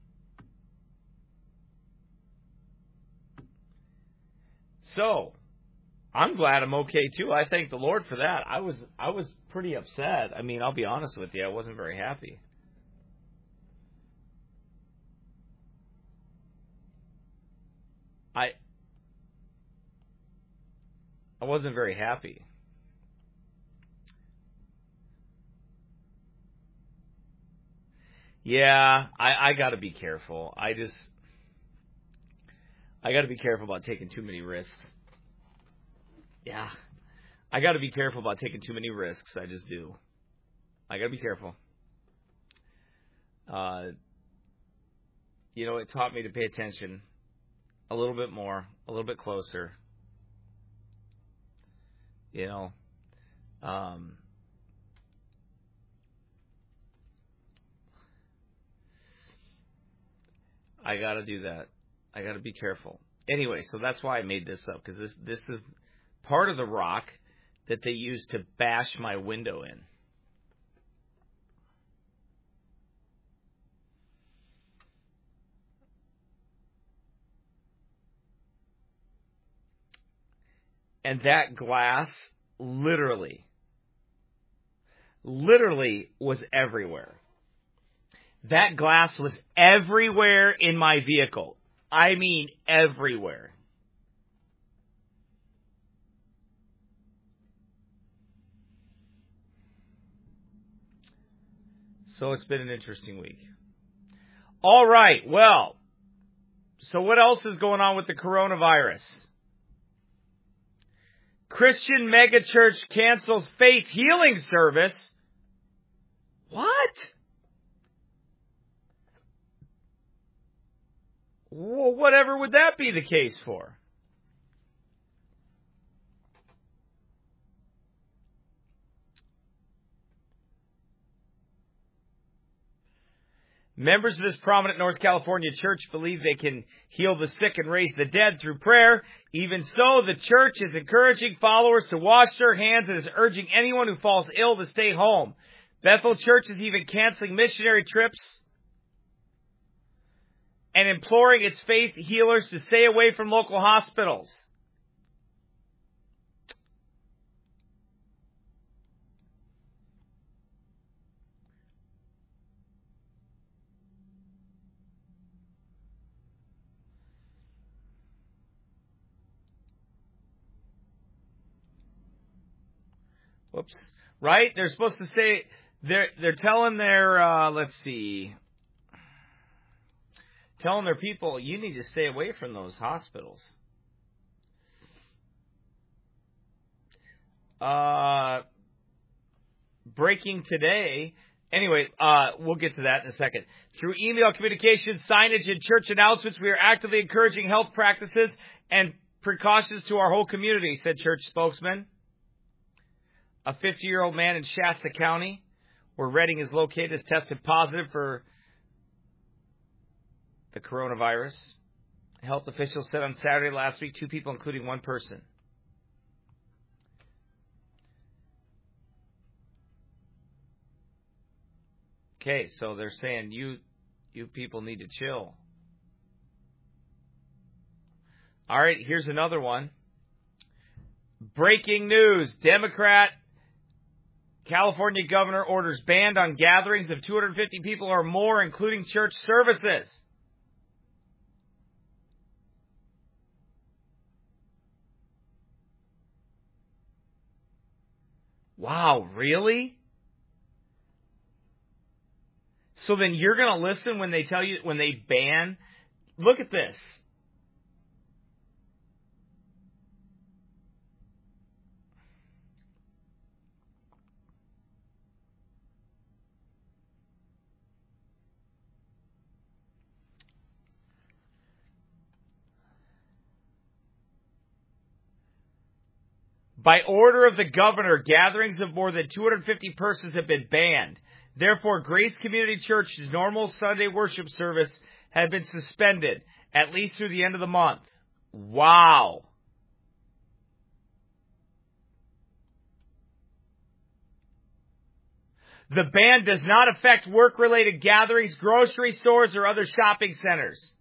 So, I'm glad I'm okay too. I thank the Lord for that. I was I was pretty upset. I mean, I'll be honest with you, I wasn't very happy. I I wasn't very happy. Yeah, I, I got to be careful. I just, I got to be careful about taking too many risks. Yeah, I got to be careful about taking too many risks. I just do. I got to be careful. Uh, you know, it taught me to pay attention a little bit more, a little bit closer. You know, um, I got to do that. I got to be careful. Anyway, so that's why I made this up, because this this is part of the rock that they used to bash my window in. And that glass literally, literally was everywhere. That glass was everywhere in my vehicle. I mean, everywhere. So it's been an interesting week. All right, well, so what else is going on with the coronavirus? Christian megachurch cancels faith healing service. What? Well, whatever would that be the case for? Members of this prominent North California church believe they can heal the sick and raise the dead through prayer. Even so, the church is encouraging followers to wash their hands and is urging anyone who falls ill to stay home. Bethel Church is even canceling missionary trips and imploring its faith healers to stay away from local hospitals. Whoops. Right? They're supposed to say, they're, they're telling their, uh, let's see, telling their people, you need to stay away from those hospitals. Uh, breaking today. Anyway, uh, we'll get to that in a second. Through email communications, signage, and church announcements, we are actively encouraging health practices and precautions to our whole community, said church spokesman. A fifty-year-old man in Shasta County, where Redding is located, has tested positive for the coronavirus. Health officials said on Saturday last week, two people, including one person. Okay, so they're saying you, you people need to chill. All right, here's another one. Breaking news. Democrat California governor orders ban on gatherings of two hundred fifty people or more, including church services. Wow, really? So then you're going to listen when they tell you, when they ban? Look at this. By order of the governor, gatherings of more than two hundred fifty persons have been banned. Therefore, Grace Community Church's normal Sunday worship service had been suspended, at least through the end of the month. Wow. The ban does not affect work-related gatherings, grocery stores, or other shopping centers.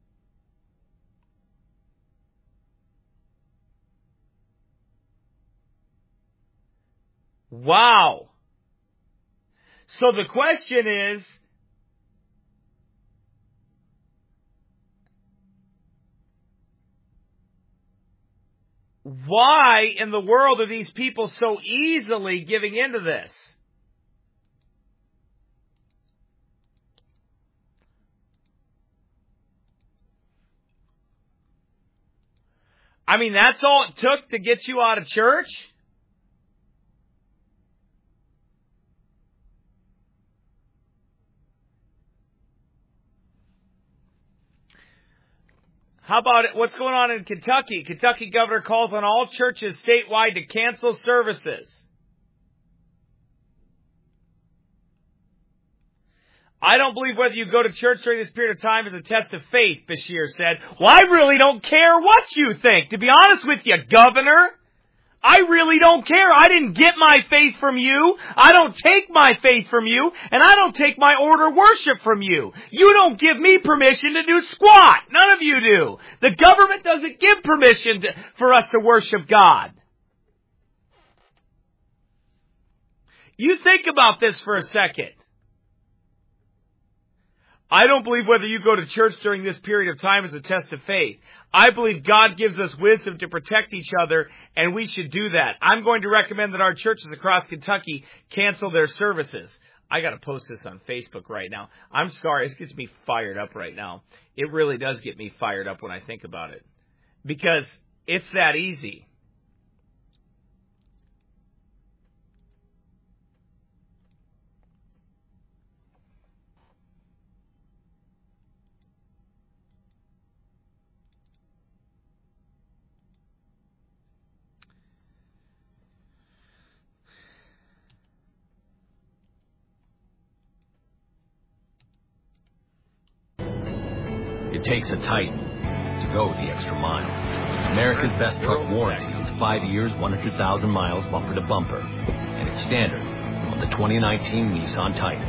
Wow. So the question is, why in the world are these people so easily giving into this? I mean, that's all it took to get you out of church? How about it? What's going on in Kentucky? Kentucky governor calls on all churches statewide to cancel services. I don't believe whether you go to church during this period of time is a test of faith, Beshear said. Well, I really don't care what you think. To be honest with you, Governor, I really don't care. I didn't get my faith from you. I don't take my faith from you. And I don't take my order of worship from you. You don't give me permission to do squat. None of you do. The government doesn't give permission to, for us to worship God. You think about this for a second. I don't believe whether you go to church during this period of time is a test of faith. I believe God gives us wisdom to protect each other, and we should do that. I'm going to recommend that our churches across Kentucky cancel their services. I got to post this on Facebook right now. I'm sorry, this gets me fired up right now. It really does get me fired up when I think about it. Because it's that easy. It takes a Titan to go the extra mile. America's best truck warranty is five years, one hundred thousand miles, bumper to bumper. And it's standard on the twenty nineteen Nissan Titan.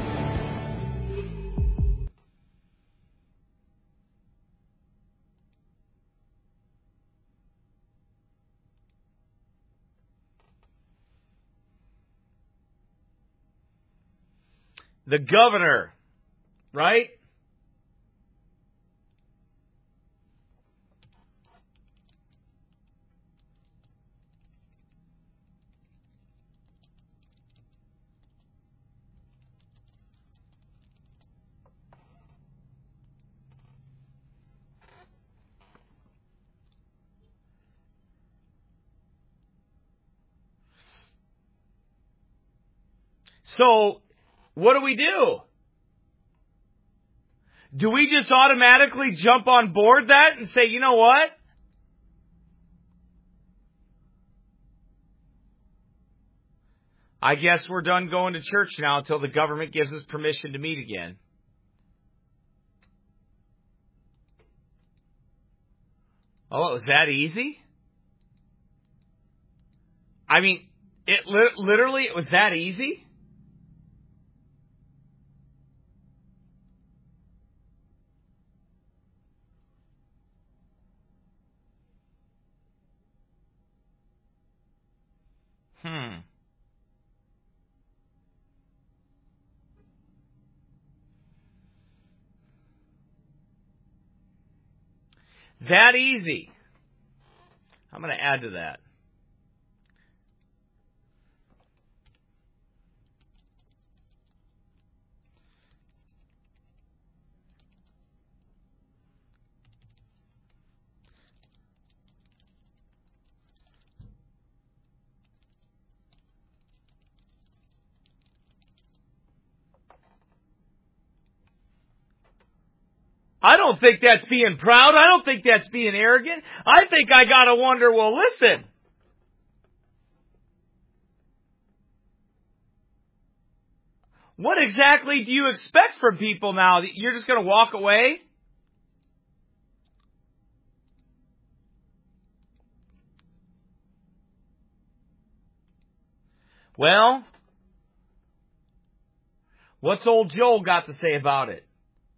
The governor, right? So, what do we do? Do we just automatically jump on board that and say, you know what? I guess we're done going to church now until the government gives us permission to meet again. Oh, it was that easy? I mean, it li- literally, it was that easy? Hmm. That easy. I'm going to add to that. I don't think that's being proud. I don't think that's being arrogant. I think I got to wonder, well, listen. What exactly do you expect from people now? You're just going to walk away? Well, what's old Joel got to say about it?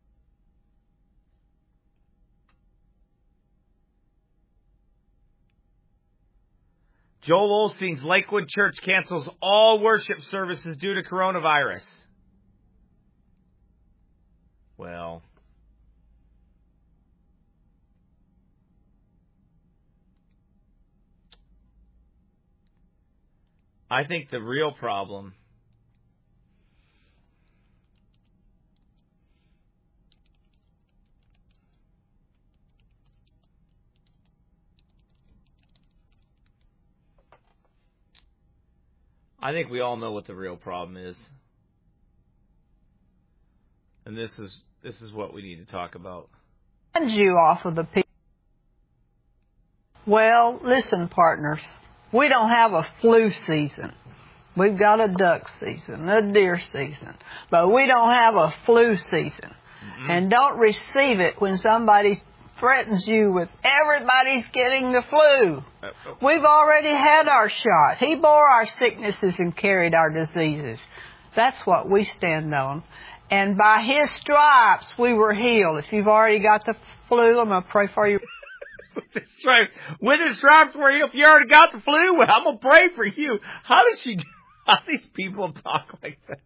Joel Osteen's Lakewood Church cancels all worship services due to coronavirus. Well, I think the real problem I think we all know what the real problem is. And this is this is what we need to talk about. And you off of the people. Well, listen, partners. We don't have a flu season. We've got a duck season, a deer season. But we don't have a flu season. Mm-hmm. And don't receive it when somebody threatens you with everybody's getting the flu. We've already had our shot. He bore our sicknesses and carried our diseases. That's what we stand on. And by His stripes, we were healed. If you've already got the flu, I'm going to pray for you. That's right. With His stripes, were healed. If you already got the flu, well, I'm going to pray for you. How does she do? How do these people talk like that?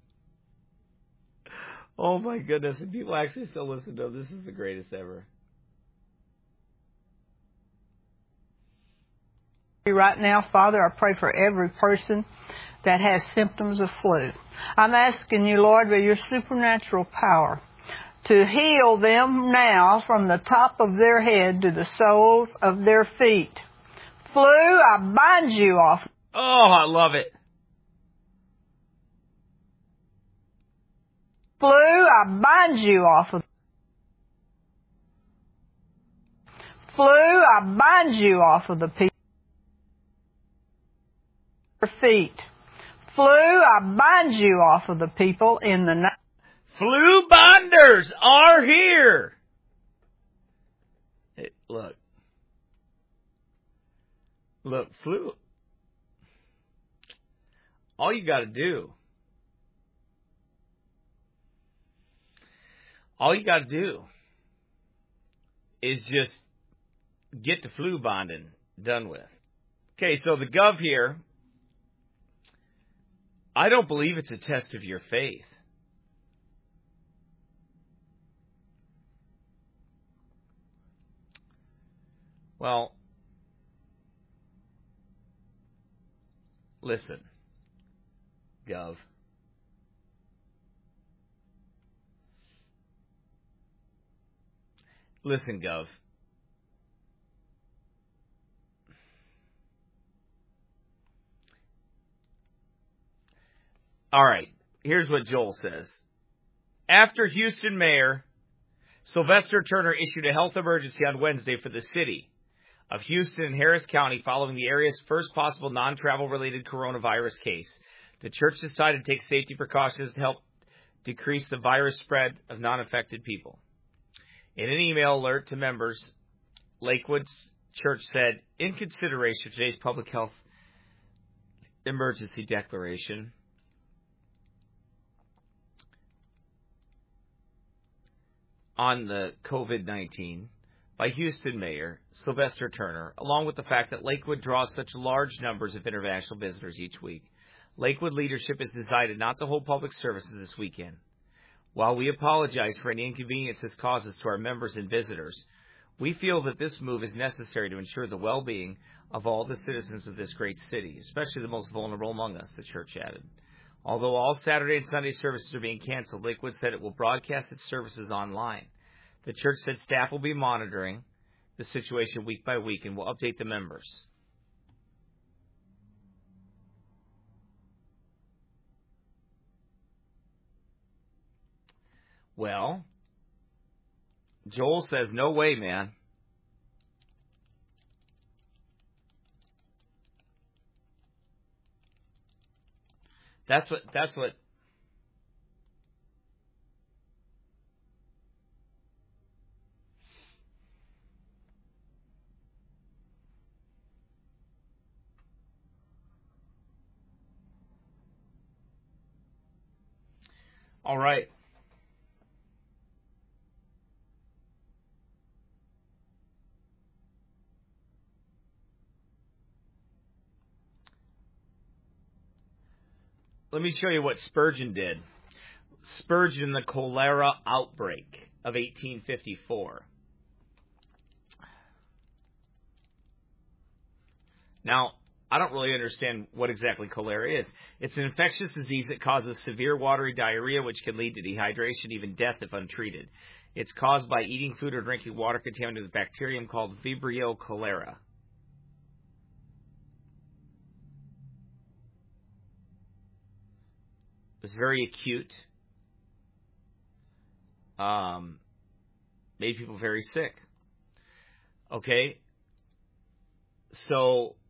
Oh, my goodness. And people actually still listen to them. This is the greatest ever. Right now, Father, I pray for every person that has symptoms of flu. I'm asking you, Lord, with your supernatural power, to heal them now from the top of their head to the soles of their feet. Flu, I bind you off. Oh, I love it. Flu, I bind you off of. Flu, I bind you off of the people. Feet. Flu, I bind you off of the people in the night. Flu binders are here. Hey, look. Look, flu. All you got to do. All you got to do is just get the flu binding done with. Okay, so the gov here, I don't believe it's a test of your faith. Well, listen, Gov. Listen, Gov. All right, here's what Joel says. After Houston Mayor Sylvester Turner issued a health emergency on Wednesday for the city of Houston and Harris County following the area's first possible non-travel related coronavirus case, the church decided to take safety precautions to help decrease the virus spread of non-affected people. In an email alert to members, Lakewood's church said, in consideration of today's public health emergency declaration, on the COVID nineteen by Houston Mayor Sylvester Turner, along with the fact that Lakewood draws such large numbers of international visitors each week, Lakewood leadership has decided not to hold public services this weekend. While we apologize for any inconvenience this causes to our members and visitors, we feel that this move is necessary to ensure the well-being of all the citizens of this great city, especially the most vulnerable among us, the church added. Although all Saturday and Sunday services are being canceled, Lakewood said it will broadcast its services online. The church said staff will be monitoring the situation week by week and will update the members. Well, Joel says, no way, man. That's what, that's what, all right. Let me show you what Spurgeon did. Spurgeon, the cholera outbreak of eighteen fifty-four. Now, I don't really understand what exactly cholera is. It's an infectious disease that causes severe watery diarrhea, which can lead to dehydration, even death if untreated. It's caused by eating food or drinking water contaminated with a bacterium called Vibrio cholera. It was very acute. Um, made people very sick. Okay? So,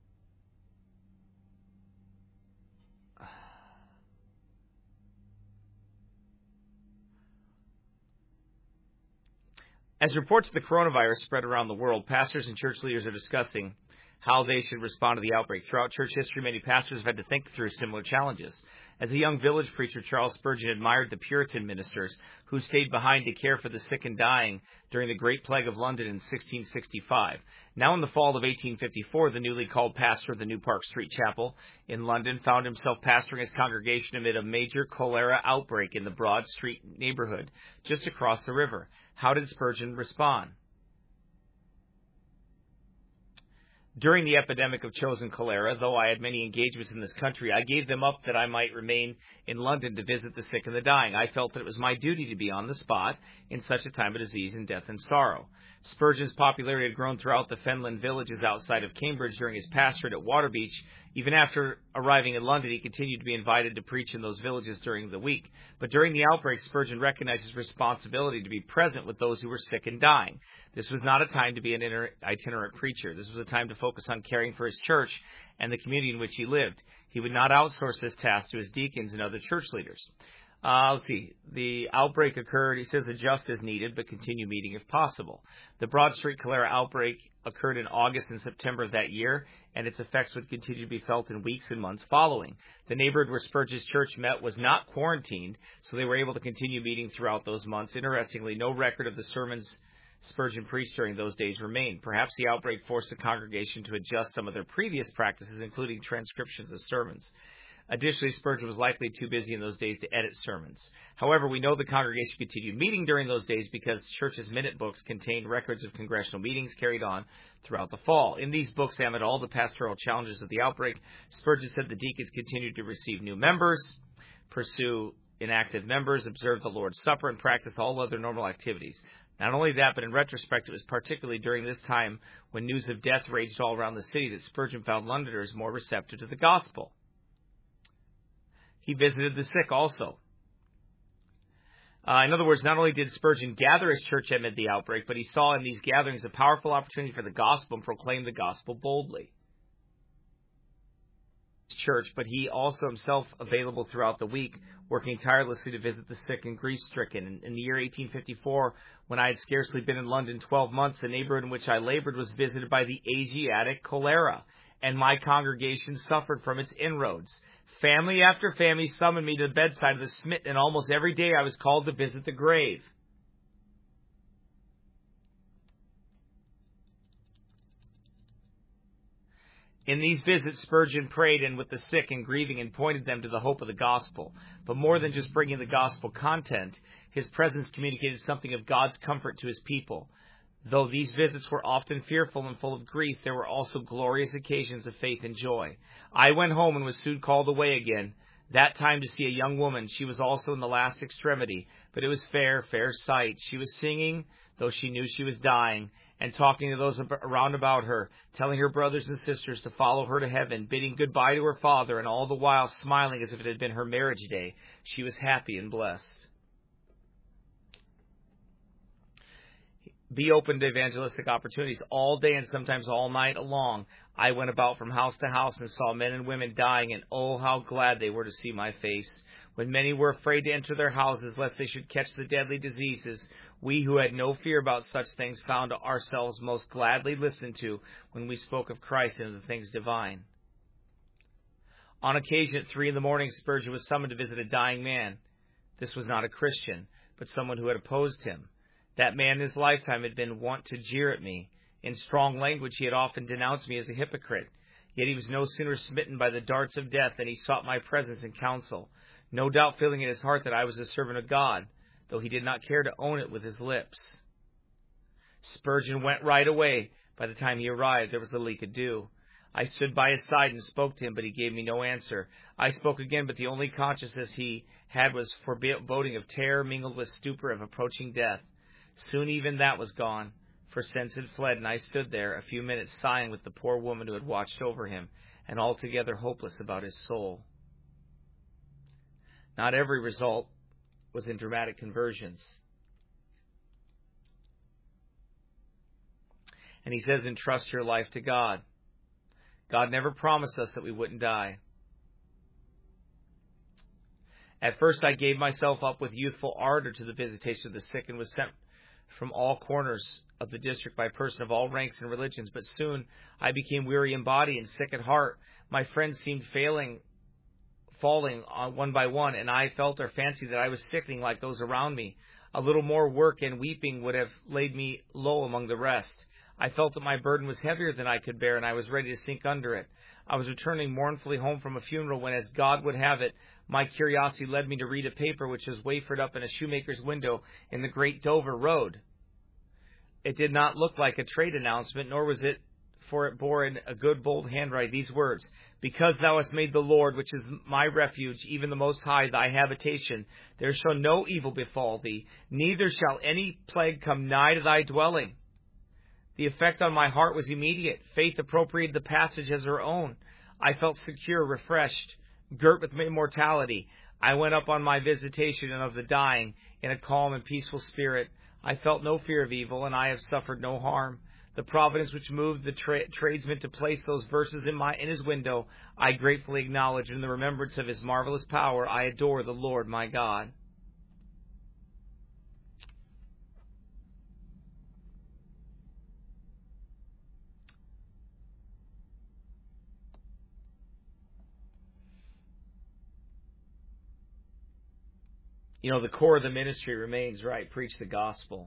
as reports of the coronavirus spread around the world, pastors and church leaders are discussing how they should respond to the outbreak. Throughout church history, many pastors have had to think through similar challenges. As a young village preacher, Charles Spurgeon admired the Puritan ministers who stayed behind to care for the sick and dying during the Great Plague of London in sixteen sixty-five. Now in the fall of eighteen fifty-four, the newly called pastor of the New Park Street Chapel in London found himself pastoring his congregation amid a major cholera outbreak in the Broad Street neighborhood just across the river. How did Spurgeon respond? During the epidemic of chosen cholera, though I had many engagements in this country, I gave them up that I might remain in London to visit the sick and the dying. I felt that it was my duty to be on the spot in such a time of disease and death and sorrow. Spurgeon's popularity had grown throughout the fenland villages outside of Cambridge during his pastorate at Waterbeach. Even after arriving in London, he continued to be invited to preach in those villages during the week. But during the outbreak, Spurgeon recognized his responsibility to be present with those who were sick and dying. This was not a time to be an itinerant preacher. This was a time to focus on caring for his church and the community in which he lived. He would not outsource this task to his deacons and other church leaders. Uh, let's see. The outbreak occurred, he says, adjust as needed, but continue meeting if possible. The Broad Street cholera outbreak occurred in August and September of that year, and its effects would continue to be felt in weeks and months following. The neighborhood where Spurgeon's church met was not quarantined, so they were able to continue meeting throughout those months. Interestingly, no record of the sermons Spurgeon preached during those days remained. Perhaps the outbreak forced the congregation to adjust some of their previous practices, including transcriptions of sermons. Additionally, Spurgeon was likely too busy in those days to edit sermons. However, we know the congregation continued meeting during those days because the church's minute books contained records of congressional meetings carried on throughout the fall. In these books, amid all the pastoral challenges of the outbreak, Spurgeon said the deacons continued to receive new members, pursue inactive members, observe the Lord's Supper, and practice all other normal activities. Not only that, but in retrospect, it was particularly during this time when news of death raged all around the city that Spurgeon found Londoners more receptive to the gospel. He visited the sick also. Uh, in other words, not only did Spurgeon gather his church amid the outbreak, but he saw in these gatherings a powerful opportunity for the gospel and proclaimed the gospel boldly. Church, but he also himself available throughout the week, working tirelessly to visit the sick and grief-stricken. In, in the year eighteen fifty-four, when I had scarcely been in London twelve months, the neighborhood in which I labored was visited by the Asiatic cholera, and my congregation suffered from its inroads. Family after family summoned me to the bedside of the smitten, and almost every day I was called to visit the grave. In these visits, Spurgeon prayed and with the sick and grieving and pointed them to the hope of the gospel. But more than just bringing the gospel content, his presence communicated something of God's comfort to his people. Though these visits were often fearful and full of grief, there were also glorious occasions of faith and joy. I went home and was soon called away again, that time to see a young woman. She was also in the last extremity, but it was fair, fair sight. She was singing, though she knew she was dying, and talking to those around about her, telling her brothers and sisters to follow her to heaven, bidding goodbye to her father, and all the while smiling as if it had been her marriage day. She was happy and blessed. be open to evangelistic opportunities all day and sometimes all night long. I went about from house to house and saw men and women dying, and oh, how glad they were to see my face. When many were afraid to enter their houses lest they should catch the deadly diseases, we who had no fear about such things found ourselves most gladly listened to when we spoke of Christ and of the things divine. On occasion at three in the morning, Spurgeon was summoned to visit a dying man. This was not a Christian, but someone who had opposed him. That man in his lifetime had been wont to jeer at me. In strong language he had often denounced me as a hypocrite. Yet he was no sooner smitten by the darts of death than he sought my presence and counsel, no doubt feeling in his heart that I was a servant of God, though he did not care to own it with his lips. Spurgeon went right away. By the time he arrived, there was little he could do. I stood by his side and spoke to him, but he gave me no answer. I spoke again, but the only consciousness he had was foreboding of terror mingled with stupor of approaching death. Soon even that was gone, for sense had fled, and I stood there a few minutes sighing with the poor woman who had watched over him, and altogether hopeless about his soul. Not every result was in dramatic conversions. And he says, entrust your life to God. God never promised us that we wouldn't die. At first I gave myself up with youthful ardor to the visitation of the sick and was sent from all corners of the district by persons of all ranks and religions. But soon I became weary in body and sick at heart. My friends seemed failing, falling on one by one, and I felt or fancied that I was sickening like those around me. A little more work and weeping would have laid me low among the rest. I felt that my burden was heavier than I could bear, and I was ready to sink under it. I was returning mournfully home from a funeral when, as God would have it, my curiosity led me to read a paper which was wafered up in a shoemaker's window in the Great Dover Road. It did not look like a trade announcement, nor was it, for it bore in a good bold handwriting these words: Because thou hast made the Lord, which is my refuge, even the Most High, thy habitation, there shall no evil befall thee, neither shall any plague come nigh to thy dwelling. The effect on my heart was immediate. Faith appropriated the passage as her own. I felt secure, refreshed, girt with immortality. I went up on my visitation of the dying in a calm and peaceful spirit. I felt no fear of evil, and I have suffered no harm. The providence which moved the tra- tradesman to place those verses in my in his window, I gratefully acknowledge. In the remembrance of his marvelous power, I adore the Lord my God. You know, the core of the ministry remains, right? Preach the gospel.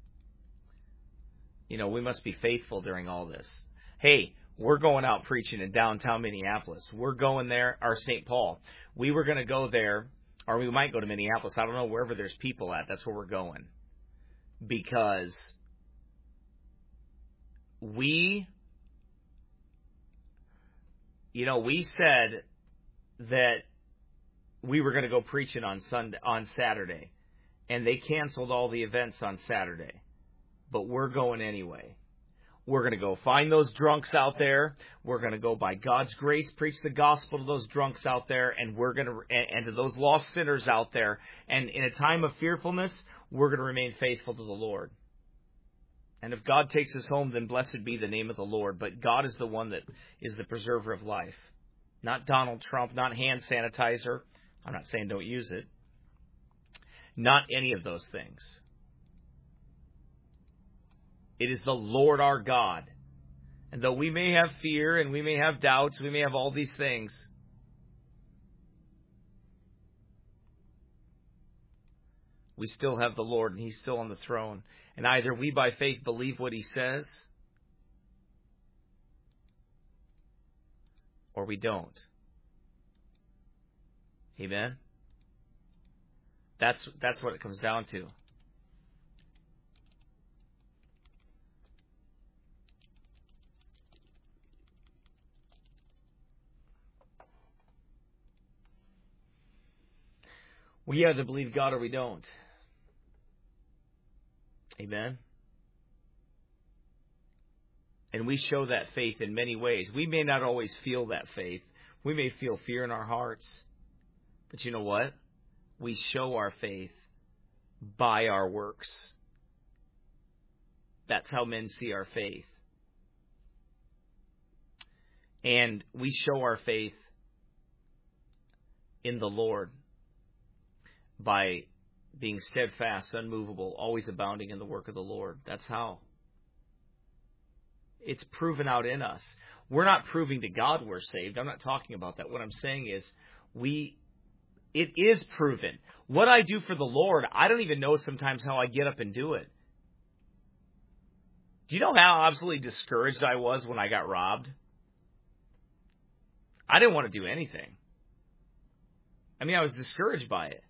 You know, we must be faithful during all this. Hey, we're going out preaching in downtown Minneapolis. We're going there, or Saint Paul. We were going to go there, or we might go to Minneapolis. I don't know, wherever there's people at, that's where we're going. Because we, you know, we said that we were going to go preaching on Sunday, on Saturday, and they canceled all the events on Saturday. But we're going anyway. We're going to go find those drunks out there. We're going to go, by God's grace, preach the gospel to those drunks out there, and we're going to and, and to those lost sinners out there. And in a time of fearfulness, we're going to remain faithful to the Lord. And if God takes us home, then blessed be the name of the Lord. But God is the one that is the preserver of life, not Donald Trump, not hand sanitizer. I'm not saying don't use it. Not any of those things. It is the Lord our God. And though we may have fear and we may have doubts, we may have all these things, we still have the Lord, and He's still on the throne. And either we by faith believe what He says, or we don't. Amen? That's that's what it comes down to. We either believe God or we don't. Amen? And we show that faith in many ways. We may not always feel that faith. We may feel fear in our hearts. But you know what? We show our faith by our works. That's how men see our faith. And we show our faith in the Lord by being steadfast, unmovable, always abounding in the work of the Lord. That's how. It's proven out in us. We're not proving to God we're saved. I'm not talking about that. What I'm saying is we, it is proven. What I do for the Lord, I don't even know sometimes how I get up and do it. Do you know how absolutely discouraged I was when I got robbed? I didn't want to do anything. I mean, I was discouraged by it.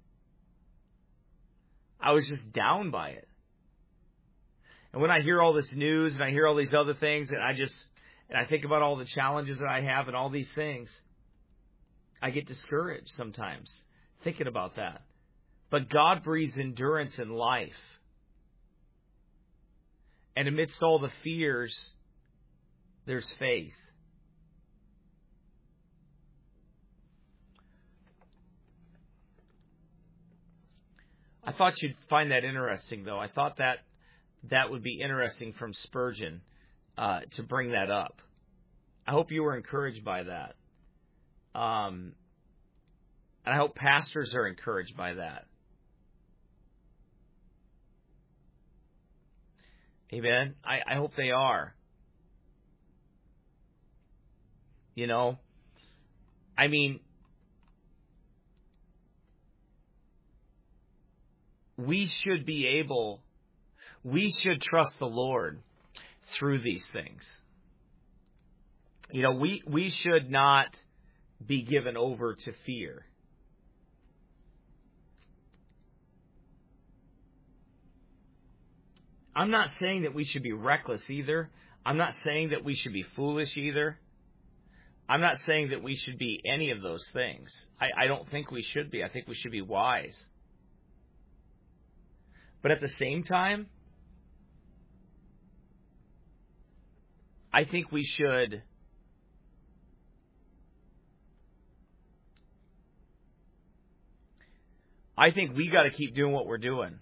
I was just down by it. And when I hear all this news and I hear all these other things, and I just, and I think about all the challenges that I have and all these things, I get discouraged sometimes thinking about that. But God breathes endurance in life. And amidst all the fears, there's faith. I thought you'd find that interesting, though. I thought that that would be interesting from Spurgeon uh, to bring that up. I hope you were encouraged by that. Um, and I hope pastors are encouraged by that. Amen. I, I hope they are. You know, I mean, we should be able, we should trust the Lord through these things. You know, we, we should not be given over to fear. I'm not saying that we should be reckless either. I'm not saying that we should be foolish either. I'm not saying that we should be any of those things. I, I don't think we should be. I think we should be wise. But at the same time, I think we should I think we got to keep doing what we're doing.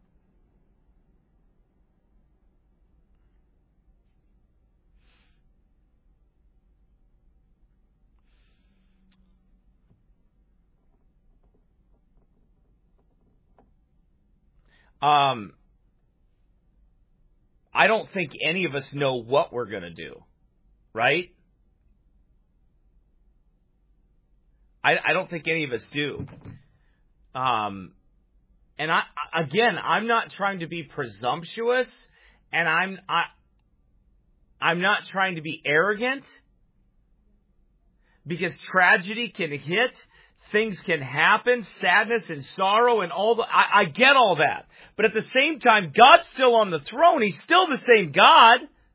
Um, I don't think any of us know what we're going to do, right? I, I don't think any of us do. Um, and I, again, I'm not trying to be presumptuous, and I'm, I, I'm not trying to be arrogant, because tragedy can hit. Things can happen, sadness and sorrow and all the, I, I get all that. But at the same time, God's still on the throne. He's still the same God.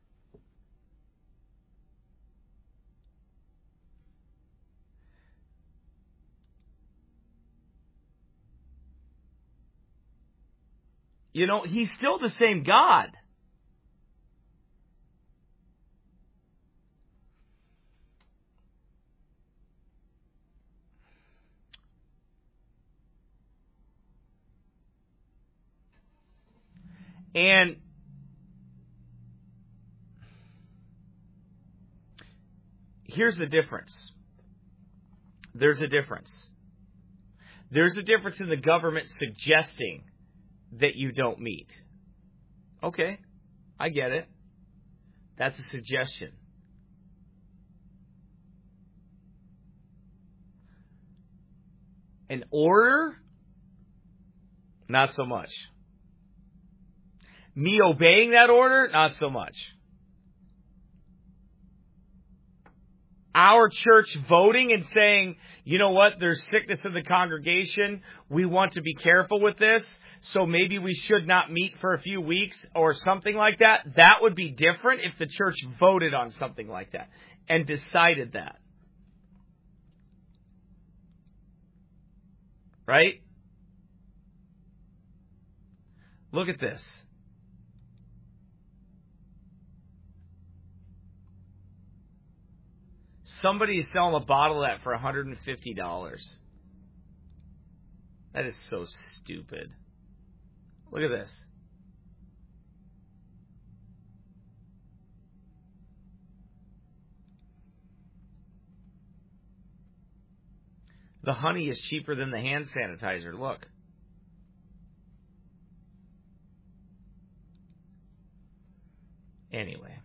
You know, He's still the same God. And here's the difference. There's a difference. There's a difference in the government suggesting that you don't meet. Okay, I get it. That's a suggestion. An order? Not so much. Me obeying that order? Not so much. Our church voting and saying, you know what, there's sickness in the congregation. We want to be careful with this, so maybe we should not meet for a few weeks or something like that. That would be different if the church voted on something like that and decided that. Right? Look at this. Somebody is selling a bottle of that for one hundred fifty dollars. That is so stupid. Look at this. The honey is cheaper than the hand sanitizer. Look. Anyway.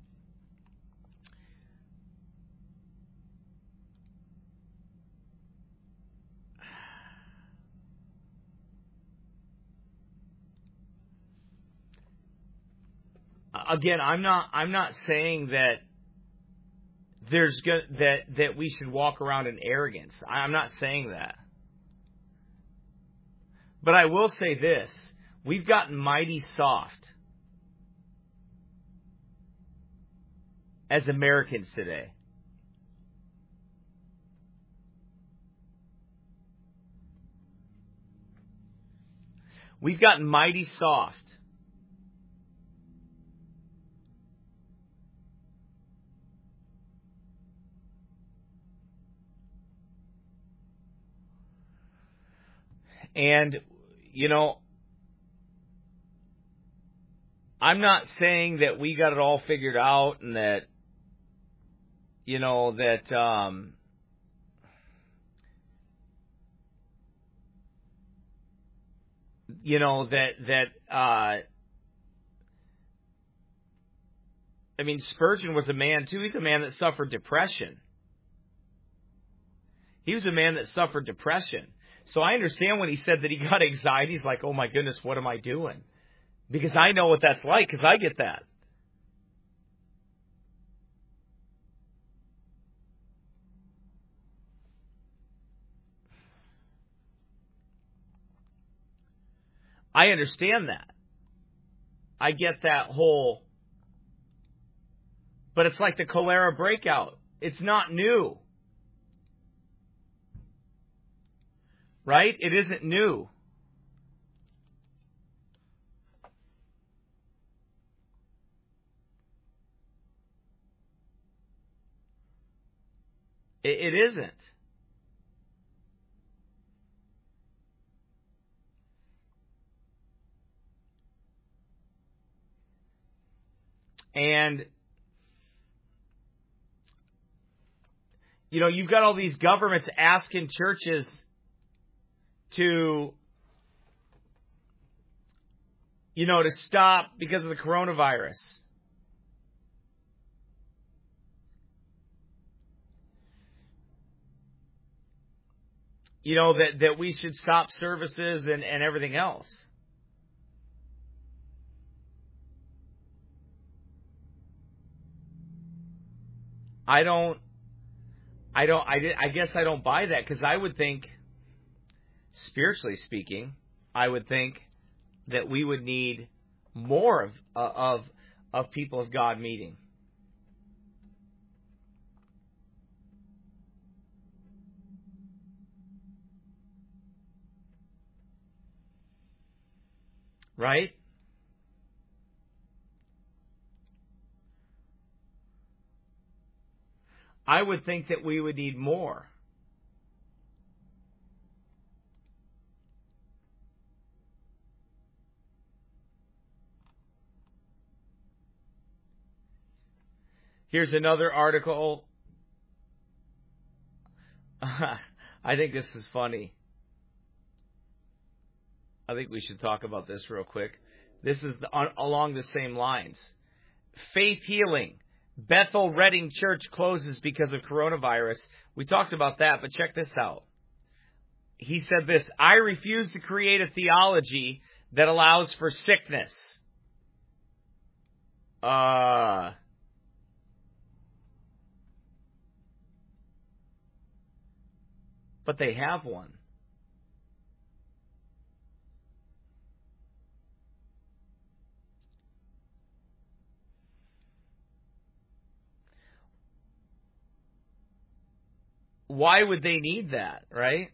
Again, I'm not I'm not saying that there's go- that that we should walk around in arrogance. I'm not saying that. But I will say this, we've gotten mighty soft as Americans today. We've gotten mighty soft. And, you know, I'm not saying that we got it all figured out and that, you know, that, um, you know, that, that, uh, I mean, Spurgeon was a man, too. He's a man that suffered depression. He was a man that suffered depression. So I understand when he said that he got anxiety. He's like, oh, my goodness, what am I doing? Because I know what that's like, because I get that. I understand that. I get that whole... But it's like the cholera breakout. It's not new. Right? It isn't new. It, it isn't. And, you know, you've got all these governments asking churches to, you know, to stop because of the coronavirus. You know, that, that we should stop services and, and everything else. I don't, I don't, I, I guess I don't buy that, because I would think, spiritually speaking, I would think that we would need more of of of people of God meeting. Right? I would think that we would need more. Here's another article. I think this is funny. I think we should talk about this real quick. This is the, on, along the same lines. Faith healing. Bethel Redding Church closes because of coronavirus. We talked about that, but check this out. He said this: I refuse to create a theology that allows for sickness. Uh... But they have one. Why would they need that, right?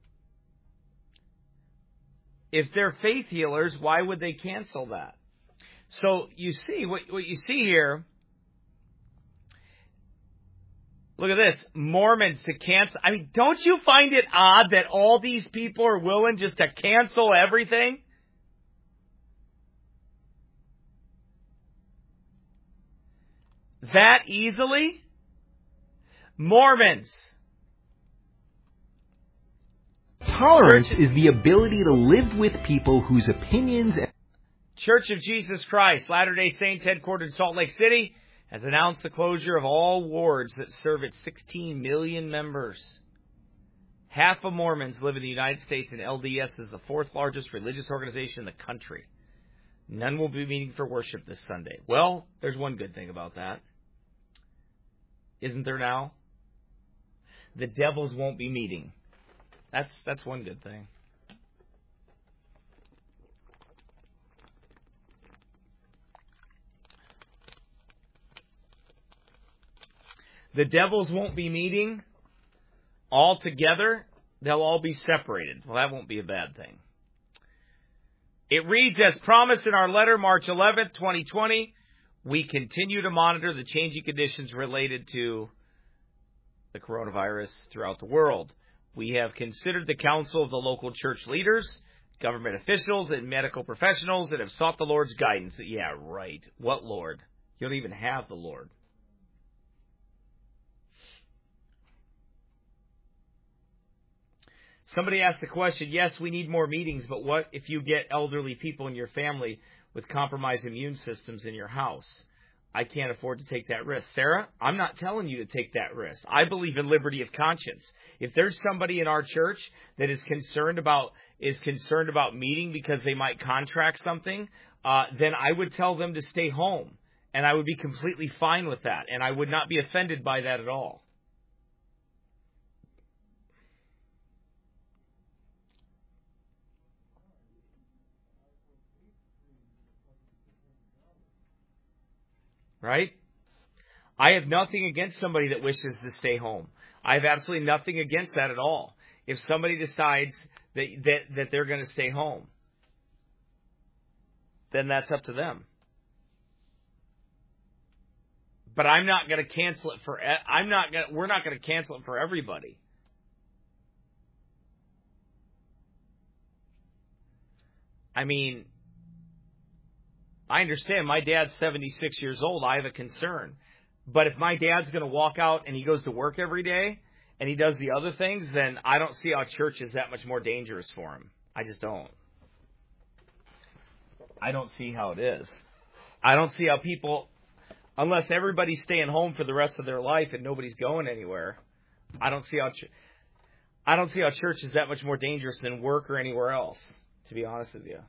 If they're faith healers, why would they cancel that? So you see, what, what you see here, look at this, Mormons to cancel. I mean, don't you find it odd that all these people are willing just to cancel everything? That easily? Mormons. Tolerance is the ability to live with people whose opinions... Church of Jesus Christ, Latter-day Saints, headquartered in Salt Lake City, has announced the closure of all wards that serve its sixteen million members. Half of Mormons live in the United States, and L D S is the fourth largest religious organization in the country. None will be meeting for worship this Sunday. Well, there's one good thing about that. Isn't there now? The devils won't be meeting. That's that's one good thing. The devils won't be meeting all together. They'll all be separated. Well, that won't be a bad thing. It reads, as promised in our letter, March eleventh, twenty twenty, we continue to monitor the changing conditions related to the coronavirus throughout the world. We have considered the counsel of the local church leaders, government officials, and medical professionals that have sought the Lord's guidance. Yeah, right. What Lord? You don't even have the Lord. Somebody asked the question, yes, we need more meetings, but what if you get elderly people in your family with compromised immune systems in your house? I can't afford to take that risk. Sarah, I'm not telling you to take that risk. I believe in liberty of conscience. If there's somebody in our church that is concerned about is concerned about meeting because they might contract something, uh, then I would tell them to stay home, and I would be completely fine with that, and I would not be offended by that at all. Right? I have nothing against somebody that wishes to stay home. I have absolutely nothing against that at all. If somebody decides that that, that they're going to stay home, then that's up to them. But I'm not going to cancel it for. I'm not going. We're not going to cancel it for everybody. I mean, I understand my dad's seventy-six years old. I have a concern. But if my dad's going to walk out and he goes to work every day and he does the other things, then I don't see how church is that much more dangerous for him. I just don't. I don't see how it is. I don't see how people, unless everybody's staying home for the rest of their life and nobody's going anywhere, I don't see how I don't see how church is that much more dangerous than work or anywhere else, to be honest with you.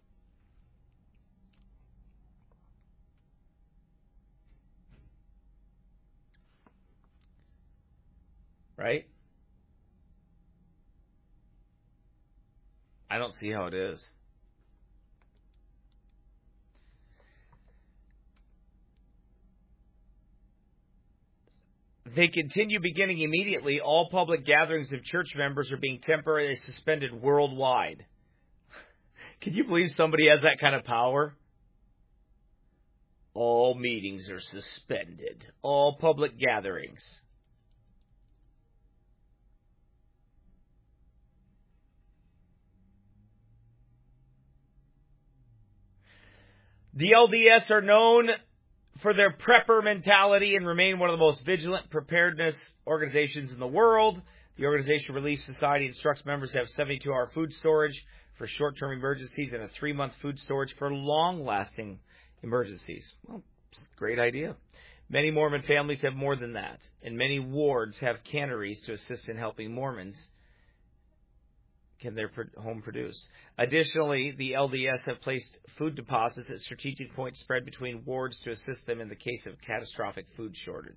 Right? I don't see how it is. They continue beginning immediately. All public gatherings of church members are being temporarily suspended worldwide. Can you believe somebody has that kind of power? All meetings are suspended. All public gatherings. The L D S are known for their prepper mentality and remain one of the most vigilant preparedness organizations in the world. The Organization Relief Society instructs members to have seventy-two hour food storage for short-term emergencies and a three-month food storage for long-lasting emergencies. Well, it's a great idea. Many Mormon families have more than that, and many wards have canneries to assist in helping Mormons can their home produce. Additionally, the L D S have placed food deposits at strategic points spread between wards to assist them in the case of catastrophic food shortage.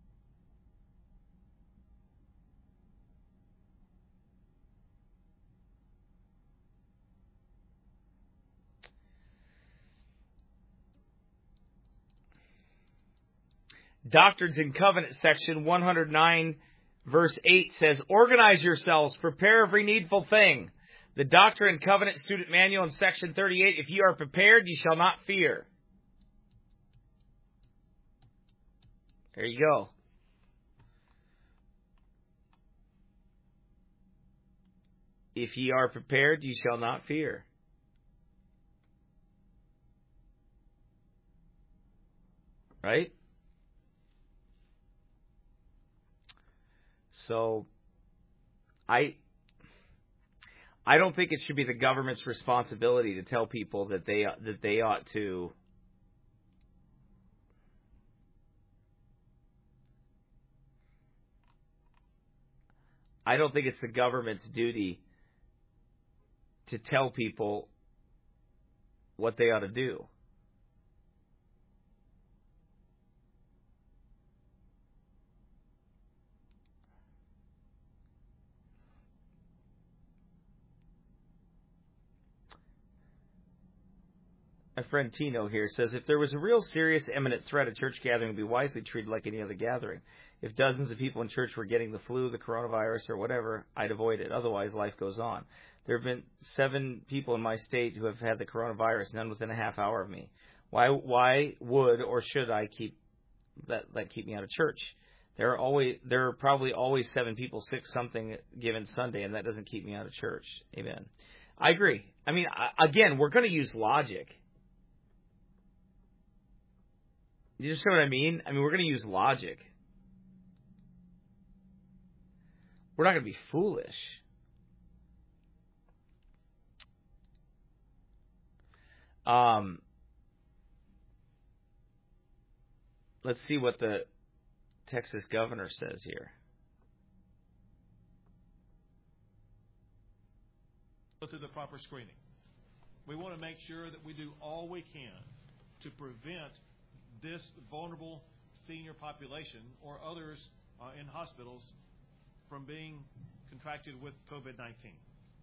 Doctrines and Covenants section one oh nine verse eight says, organize yourselves, prepare every needful thing. The Doctrine and Covenant Student Manual in section thirty-eight, if you are prepared, you shall not fear. There you go. If ye are prepared, ye shall not fear. Right? So, I I don't think it should be the government's responsibility to tell people that they that they ought to I don't think it's the government's duty to tell people what they ought to do. My friend Tino here says, if there was a real serious imminent threat, a church gathering would be wisely treated like any other gathering. If dozens of people in church were getting the flu, the coronavirus, or whatever, I'd avoid it. Otherwise, life goes on. There have been seven people in my state who have had the coronavirus, none within a half hour of me. Why why would or should I keep that, that keep me out of church? There are always there are probably always seven people sick something given Sunday, and that doesn't keep me out of church. Amen. I agree. I mean, again, we're going to use logic. You understand what I mean? I mean, we're going to use logic. We're not going to be foolish. Um, let's see what the Texas governor says here. Go through the proper screening. We want to make sure that we do all we can to prevent this vulnerable senior population or others uh, in hospitals from being contracted with COVID nineteen.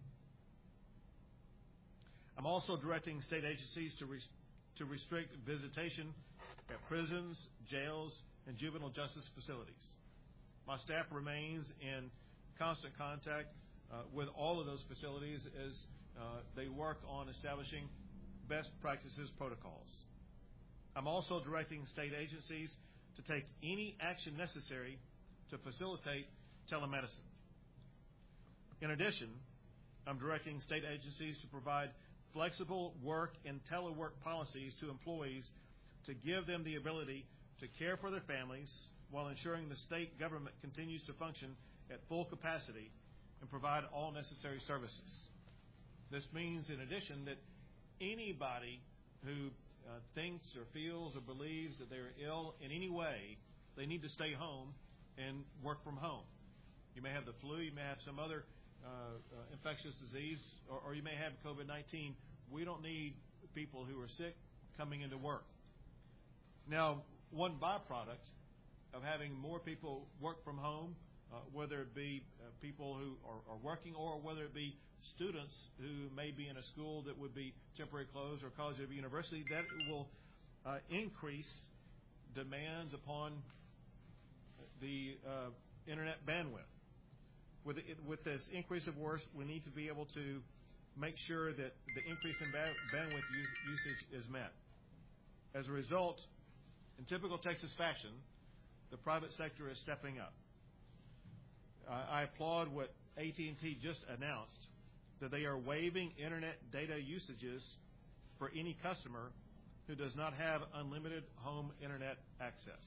I'm also directing state agencies to res- to restrict visitation at prisons, jails, and juvenile justice facilities. My staff remains in constant contact uh, with all of those facilities as uh, they work on establishing best practices protocols. I'm also directing state agencies to take any action necessary to facilitate telemedicine. In addition, I'm directing state agencies to provide flexible work and telework policies to employees to give them the ability to care for their families while ensuring the state government continues to function at full capacity and provide all necessary services. This means, in addition, that anybody who Uh, thinks or feels or believes that they are ill in any way, they need to stay home and work from home. You may have the flu, you may have some other uh, uh, infectious disease, or, or you may have COVID nineteen. We don't need people who are sick coming into work. Now, one byproduct of having more people work from home, uh, whether it be uh, people who are, are working or whether it be students who may be in a school that would be temporarily closed or college or university, that will uh, increase demands upon the uh, internet bandwidth. With, it, with this increase of work, we need to be able to make sure that the increase in ba- bandwidth use, usage is met. As a result, in typical Texas fashion, the private sector is stepping up. Uh, I applaud what A T and T just announced, that they are waiving internet data usages for any customer who does not have unlimited home internet access.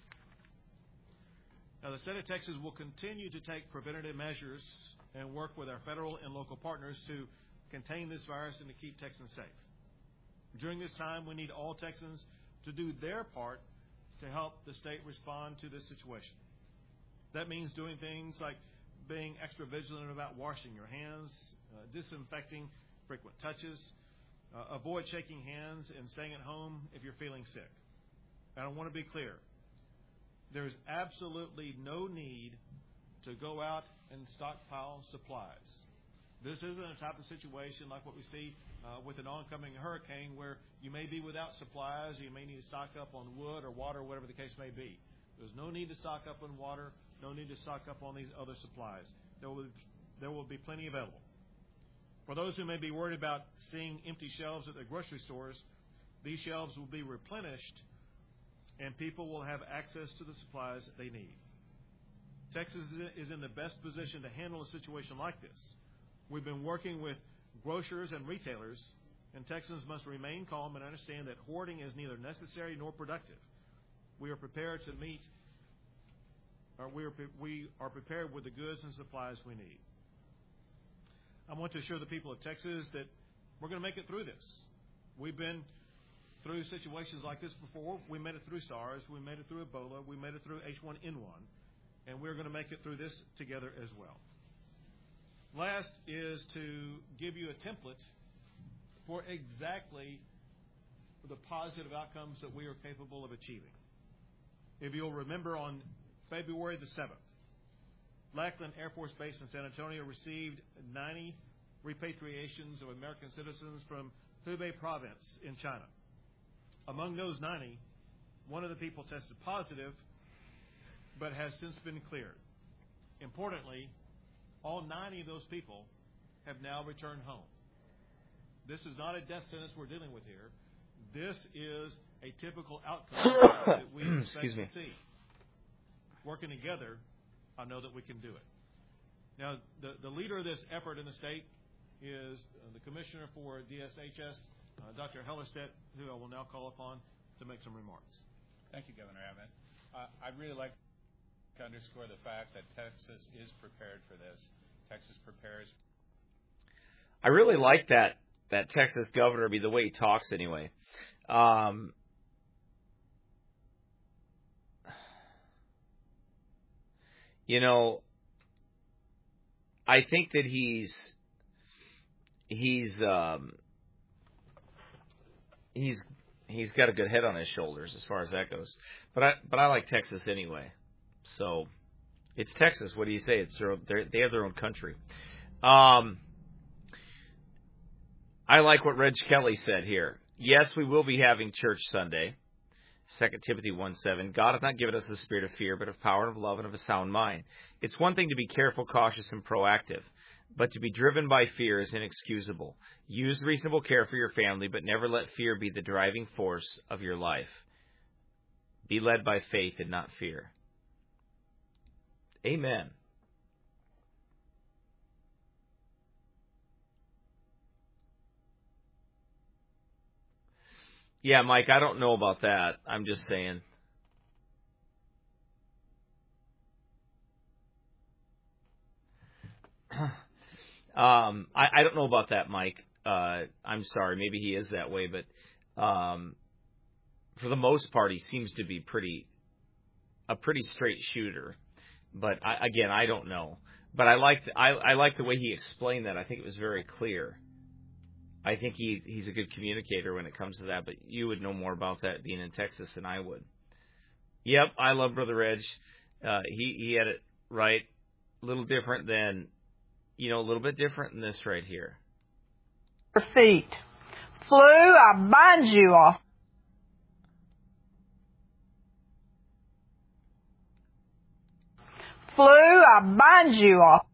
Now, the state of Texas will continue to take preventative measures and work with our federal and local partners to contain this virus and to keep Texans safe. During this time, we need all Texans to do their part to help the state respond to this situation. That means doing things like being extra vigilant about washing your hands, Uh, disinfecting frequent touches, uh, avoid shaking hands, and staying at home if you're feeling sick. And I want to be clear. There's absolutely no need to go out and stockpile supplies. This isn't a type of situation like what we see uh, with an oncoming hurricane where you may be without supplies, or you may need to stock up on wood or water, or whatever the case may be. There's no need to stock up on water, no need to stock up on these other supplies. There will, there will be plenty available. For those who may be worried about seeing empty shelves at the grocery stores, these shelves will be replenished and people will have access to the supplies that they need. Texas is in the best position to handle a situation like this. We've been working with grocers and retailers, and Texans must remain calm and understand that hoarding is neither necessary nor productive. We are prepared to meet, or we are, we are prepared with the goods and supplies we need. I want to assure the people of Texas that we're going to make it through this. We've been through situations like this before. We made it through SARS. We made it through Ebola. We made it through H one N one. And we're going to make it through this together as well. Last is to give you a template for exactly the positive outcomes that we are capable of achieving. If you'll remember, on February the seventh, Lackland Air Force Base in San Antonio received ninety repatriations of American citizens from Hubei province in China. Among those ninety, one of the people tested positive, but has since been cleared. Importantly, all ninety of those people have now returned home. This is not a death sentence we're dealing with here. This is a typical outcome that we expect to see. Working together, I know that we can do it. Now, the, the leader of this effort in the state is uh, the Commissioner for D S H S, uh, Doctor Hellerstedt, who I will now call upon to make some remarks. Thank you, Governor Abbott. Uh, I'd really like to underscore the fact that Texas is prepared for this. Texas prepares. I really like that that Texas governor, be the way he talks anyway. Um, you know, I think that he's he's um, he's he's got a good head on his shoulders as far as that goes. But I but I like Texas anyway. So it's Texas. What do you say? It's their, they have their own country. Um, I like what Reg Kelly said here. Yes, we will be having church Sunday. Second Timothy one seven. God hath not given us the spirit of fear, but of power and of love and of a sound mind. It's one thing to be careful, cautious, and proactive, but to be driven by fear is inexcusable. Use reasonable care for your family, but never let fear be the driving force of your life. Be led by faith and not fear. Amen. Yeah, Mike, I don't know about that. I'm just saying. um, I, I don't know about that, Mike. Uh, I'm sorry. Maybe he is that way, but um, for the most part, he seems to be pretty a pretty straight shooter. But I, again, I don't know. But I like I, I like the way he explained that. I think it was very clear. I think he he's a good communicator when it comes to that, but you would know more about that being in Texas than I would. Yep, I love Brother Reg. Uh, he, he had it right. A little different than, you know, a little bit different than this right here. Your feet. Flu, I bind you off. Flu, I bind you off.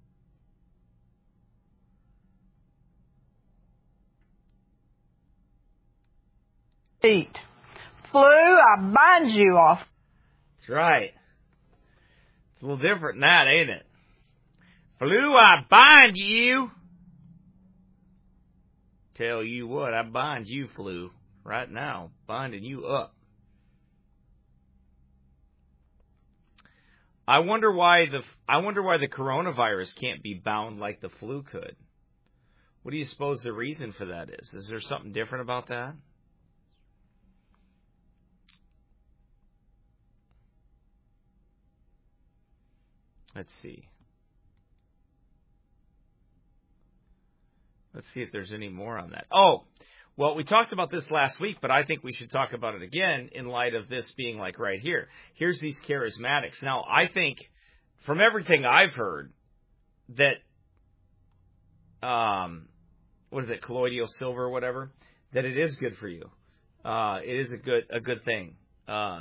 Feet. Flu, I bind you off. That's right. It's a little different than that, ain't it? Flu, I bind you. Tell you what, I bind you, flu, right now. Binding you up. I wonder why the I wonder why the coronavirus can't be bound like the flu could. What do you suppose the reason for that is? Is there something different about that? Let's see. Let's see if there's any more on that. Oh, well, we talked about this last week, but I think we should talk about it again in light of this being like right here. Here's these charismatics. Now, I think from everything I've heard that, um, what is it, colloidal silver or whatever, that it is good for you. Uh, it is a good a good thing. Uh,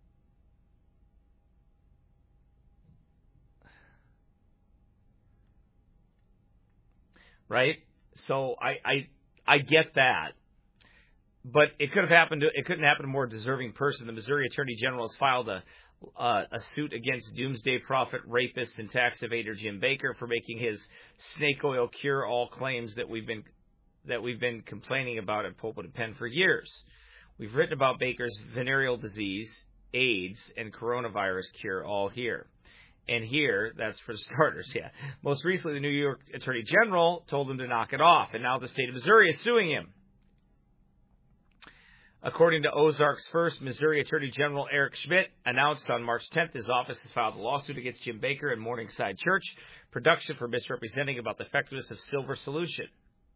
right? So I, I I get that, but it could have happened to it couldn't happen to a more deserving person. The Missouri Attorney General has filed a uh, a suit against doomsday prophet, rapist, and tax evader Jim Bakker for making his snake oil cure-all claims that we've been that we've been complaining about at Pulpit and Pen for years. We've written about Bakker's venereal disease, AIDS, and coronavirus cure all here. And here, that's for starters, yeah. Most recently, the New York Attorney General told him to knock it off, and now the state of Missouri is suing him. According to Ozarks First, Missouri Attorney General Eric Schmidt announced on March tenth his office has filed a lawsuit against Jim Baker and Morningside Church Production for misrepresenting about the effectiveness of Silver Solution.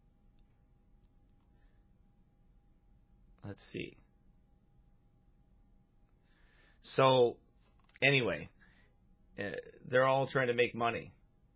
Let's see. So, anyway, uh, they're all trying to make money.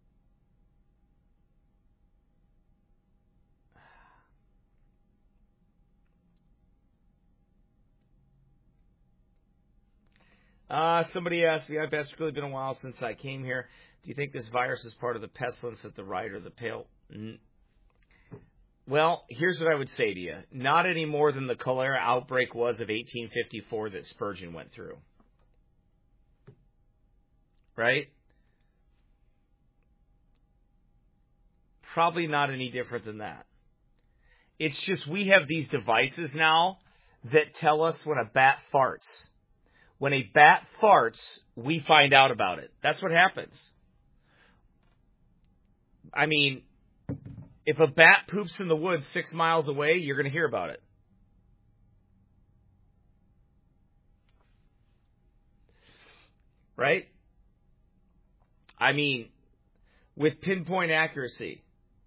Uh, somebody asked me, I've it's really been a while since I came here. Do you think this virus is part of the pestilence at the right or the pale? N- well, here's what I would say to you. Not any more than the cholera outbreak was of eighteen fifty-four that Spurgeon went through. Right? Probably not any different than that. It's just we have these devices now that tell us when a bat farts. When a bat farts, we find out about it. That's what happens. I mean, if a bat poops in the woods six miles away, you're going to hear about it. Right? I mean, with pinpoint accuracy,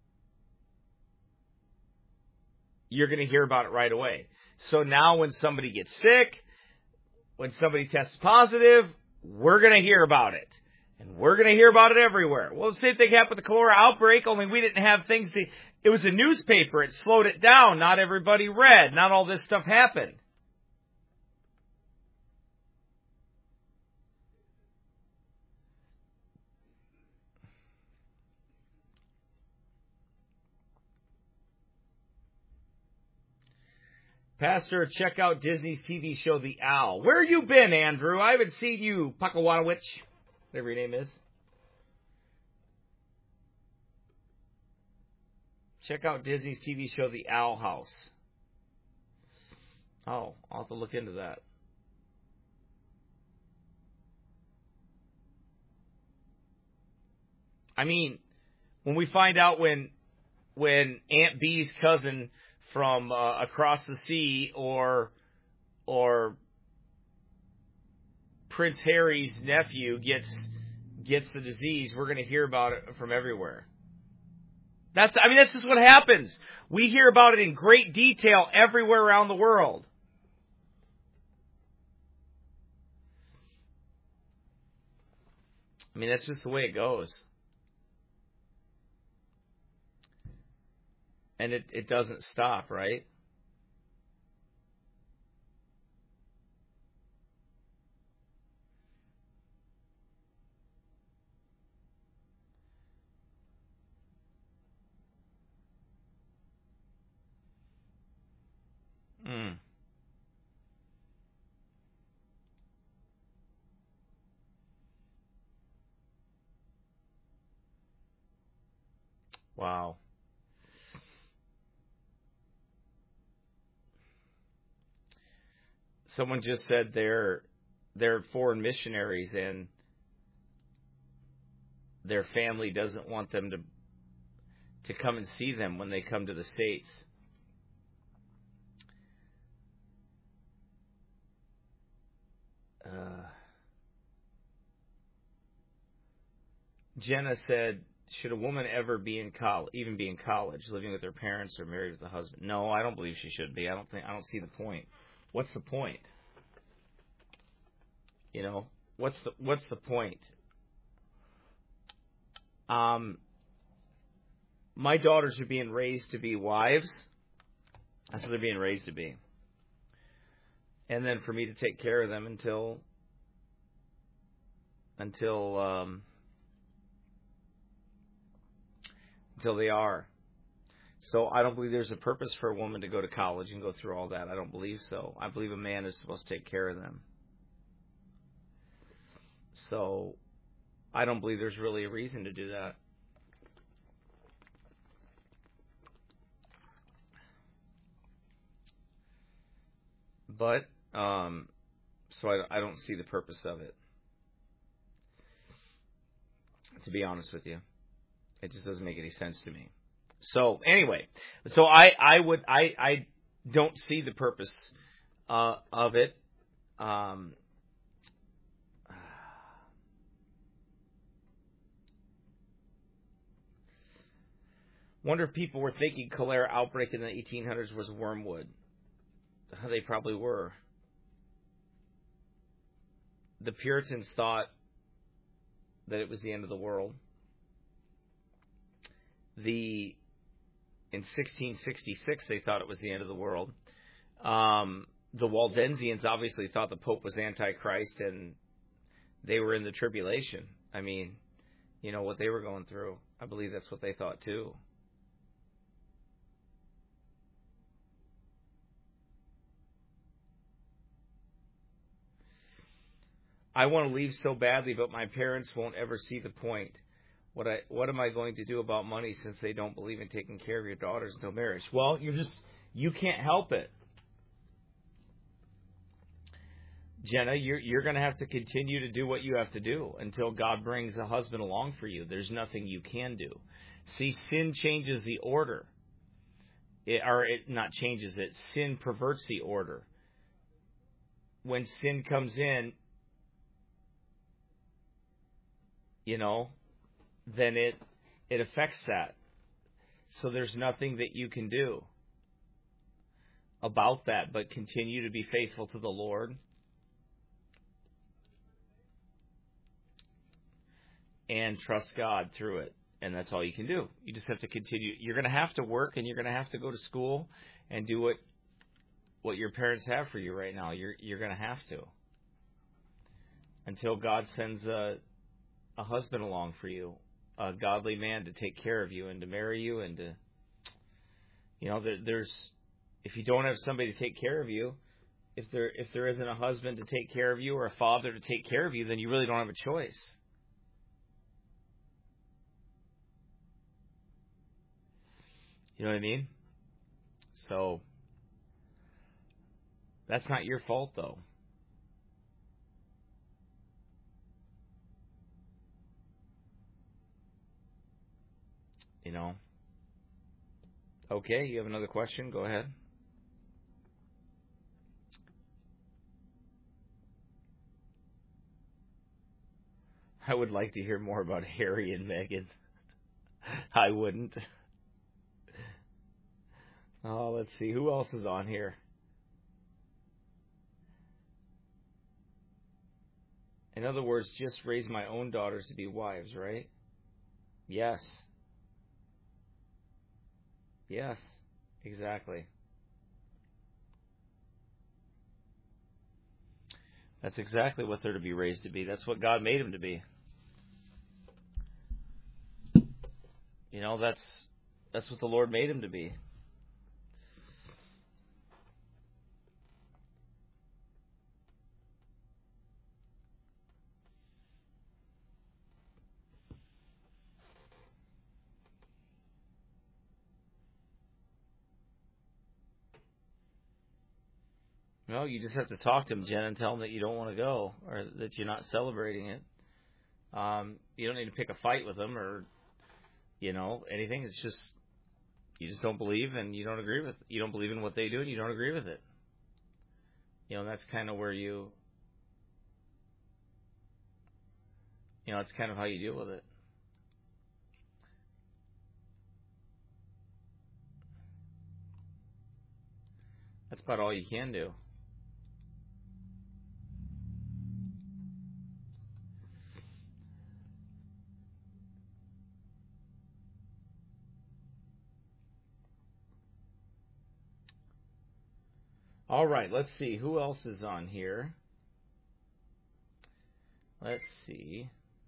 you're going to hear about it right away. So now when somebody gets sick, when somebody tests positive, we're going to hear about it. And we're going to hear about it everywhere. Well, the same thing happened with the cholera outbreak, only we didn't have things to... It was a newspaper. It slowed it down. Not everybody read. Not all this stuff happened. Pastor, check out Disney's T V show, The Owl. Where you been, Andrew? I haven't seen you, Puckawatowicz, whatever your name is. Check out Disney's T V show, The Owl House. Oh, I'll have to look into that. I mean, when we find out when when Aunt Bee's cousin from uh, across the sea or or Prince Harry's nephew gets gets the disease, we're going to hear about it from everywhere. That's I mean that's just what happens. We hear about it in great detail everywhere around the world. I mean that's just the way it goes. And it, it doesn't stop, right? Mm. Wow. Someone just said they're they're foreign missionaries and their family doesn't want them to to come and see them when they come to the States. Uh, Jenna said, should a woman ever be in college, even be in college, living with her parents or married with a husband? No, I don't believe she should be. I don't think I don't see the point. What's the point? You know, what's the what's the point? Um, my daughters are being raised to be wives. That's what they're being raised to be. And then for me to take care of them until until um, until they are. So I don't believe there's a purpose for a woman to go to college and go through all that. I don't believe so. I believe a man is supposed to take care of them. So I don't believe there's really a reason to do that. But, um, so I, I don't see the purpose of it. to be honest with you. It just doesn't make any sense to me. So anyway, so I, I would I, I don't see the purpose uh, of it. Um, wonder if people were thinking cholera outbreak in the eighteen hundreds was wormwood. They probably were. The Puritans thought that it was the end of the world. The in sixteen sixty-six they thought it was the end of the world. Um, the Waldensians obviously thought the Pope was Antichrist, and they were in the tribulation. I mean, you know what they were going through. I believe that's what they thought too. I want to leave so badly, but my parents won't ever see the point. What I what am I going to do about money since they don't believe in taking care of your daughters until marriage? Well, you're just you can't help it. Jenna, you're you're going to have to continue to do what you have to do until God brings a husband along for you. There's nothing you can do. See, sin changes the order. It, or it not changes it. Sin perverts the order. When sin comes in, you know, then it it affects that. So there's nothing that you can do about that but continue to be faithful to the Lord and trust God through it. And that's all you can do. You just have to continue. You're going to have to work, and you're going to have to go to school and do what what your parents have for you right now. You're you're going to have to. Until God sends a a husband along for you, a godly man to take care of you and to marry you, and to, you know, there, there's, if you don't have somebody to take care of you, if there if there isn't a husband to take care of you or a father to take care of you, then you really don't have a choice. You know what I mean? So that's not your fault, though. You know. Okay, you have another question? Go ahead. I would like to hear more about Harry and Meghan. I wouldn't. Oh, let's see. Who else is on here? In other words, just raise my own daughters to be wives, right? Yes. Yes, exactly. That's exactly what they're to be raised to be. That's what God made them to be. You know, that's that's what the Lord made them to be. No, you just have to talk to them, Jen, and tell them that you don't want to go or that you're not celebrating it. Um, you don't need to pick a fight with them or, you know, anything. It's just you just don't believe and you don't agree with. You don't believe in what they do and you don't agree with it. You know, that's kind of where you, you know, it's kind of how you deal with it. That's about all you can do. All right, let's see. Who else is on here? Let's see.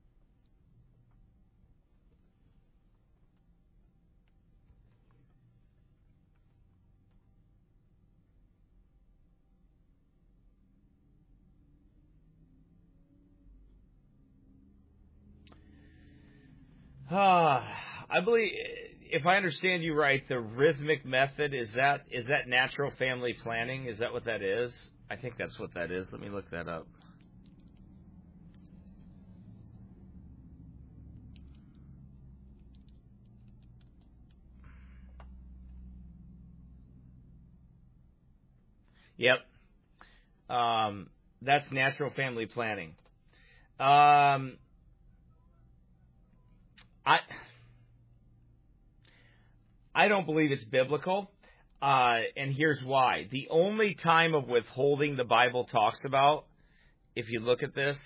Ah, I believe, if I understand you right, the rhythmic method, is that is that natural family planning? Is that what that is? I think that's what that is. Let me look that up. Yep. Um, that's natural family planning. Um, I I don't believe it's biblical, uh, and here's why. The only time of withholding the Bible talks about, if you look at this,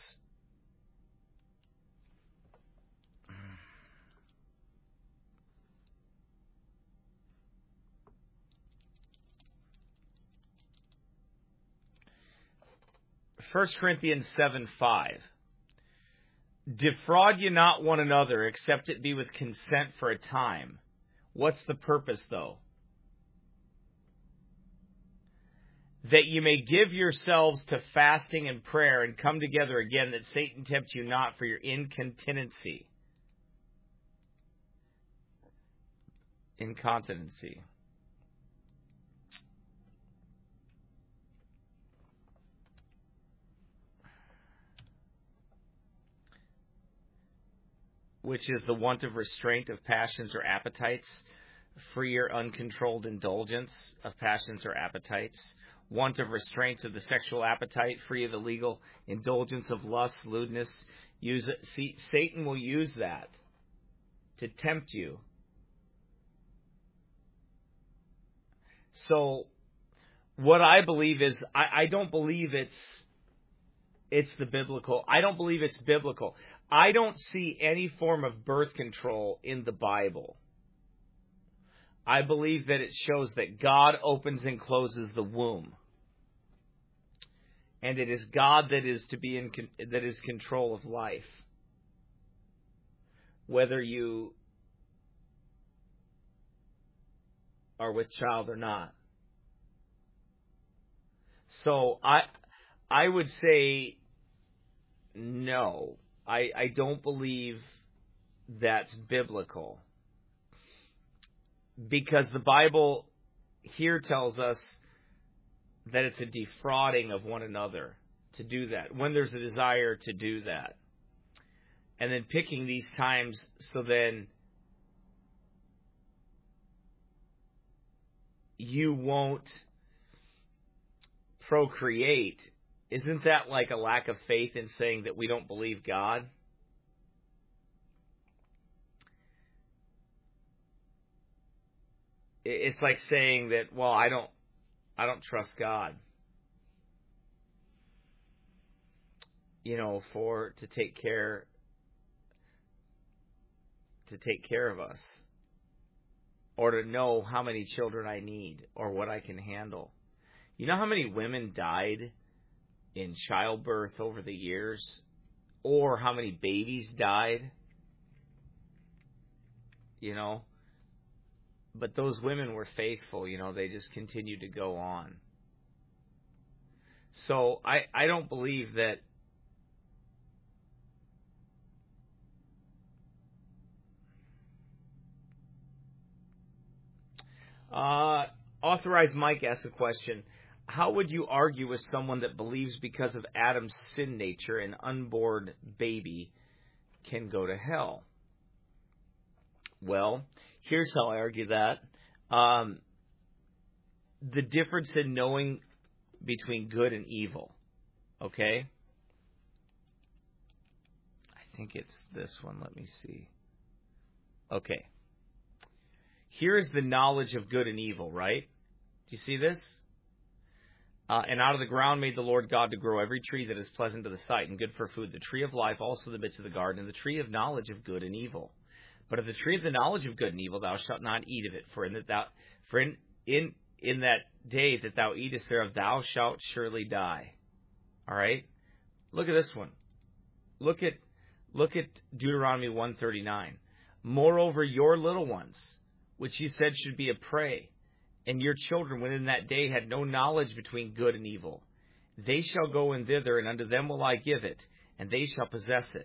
First Corinthians seven five. Defraud ye not one another, except it be with consent for a time. What's the purpose, though? That you may give yourselves to fasting and prayer and come together again, that Satan tempt you not for your incontinency. Incontinency. Which is the want of restraint of passions or appetites, free or uncontrolled indulgence of passions or appetites, want of restraint of the sexual appetite, free of the legal indulgence of lust, lewdness. Use it. See, Satan will use that to tempt you. So, what I believe is, I, I don't believe it's it's the biblical. I don't believe it's biblical. I don't see any form of birth control in the Bible. I believe that it shows that God opens and closes the womb. And it is God that is to be in that is control of life. Whether you are with child or not. So I I would say no. I, I don't believe that's biblical. Because the Bible here tells us that it's a defrauding of one another to do that, when there's a desire to do that. And then picking these times so then you won't procreate. Isn't that like a lack of faith in saying that we don't believe God? It's like saying that, well, I don't I don't trust God. You know, for to take care to take care of us, or to know how many children I need or what I can handle. You know how many women died in childbirth over the years, or how many babies died, you know, but those women were faithful, you know, they just continued to go on. So I, I don't believe that uh, Authorized Mike asks a question. How would you argue with someone that believes because of Adam's sin nature, an unborn baby can go to hell? Well, here's how I argue that. Um, the difference in knowing between good and evil. Okay? I think it's this one. Let me see. Okay. Here is the knowledge of good and evil, right? Do you see this? Uh, and out of the ground made the Lord God to grow every tree that is pleasant to the sight and good for food, the tree of life, also the midst of the garden, and the tree of knowledge of good and evil. But of the tree of the knowledge of good and evil thou shalt not eat of it, for in that thou, for in, in in that day that thou eatest thereof thou shalt surely die. All right? Look at this one. Look at look at Deuteronomy one thirty-nine. Moreover, your little ones, which you said should be a prey, and your children within that day had no knowledge between good and evil. They shall go in thither, and unto them will I give it, and they shall possess it.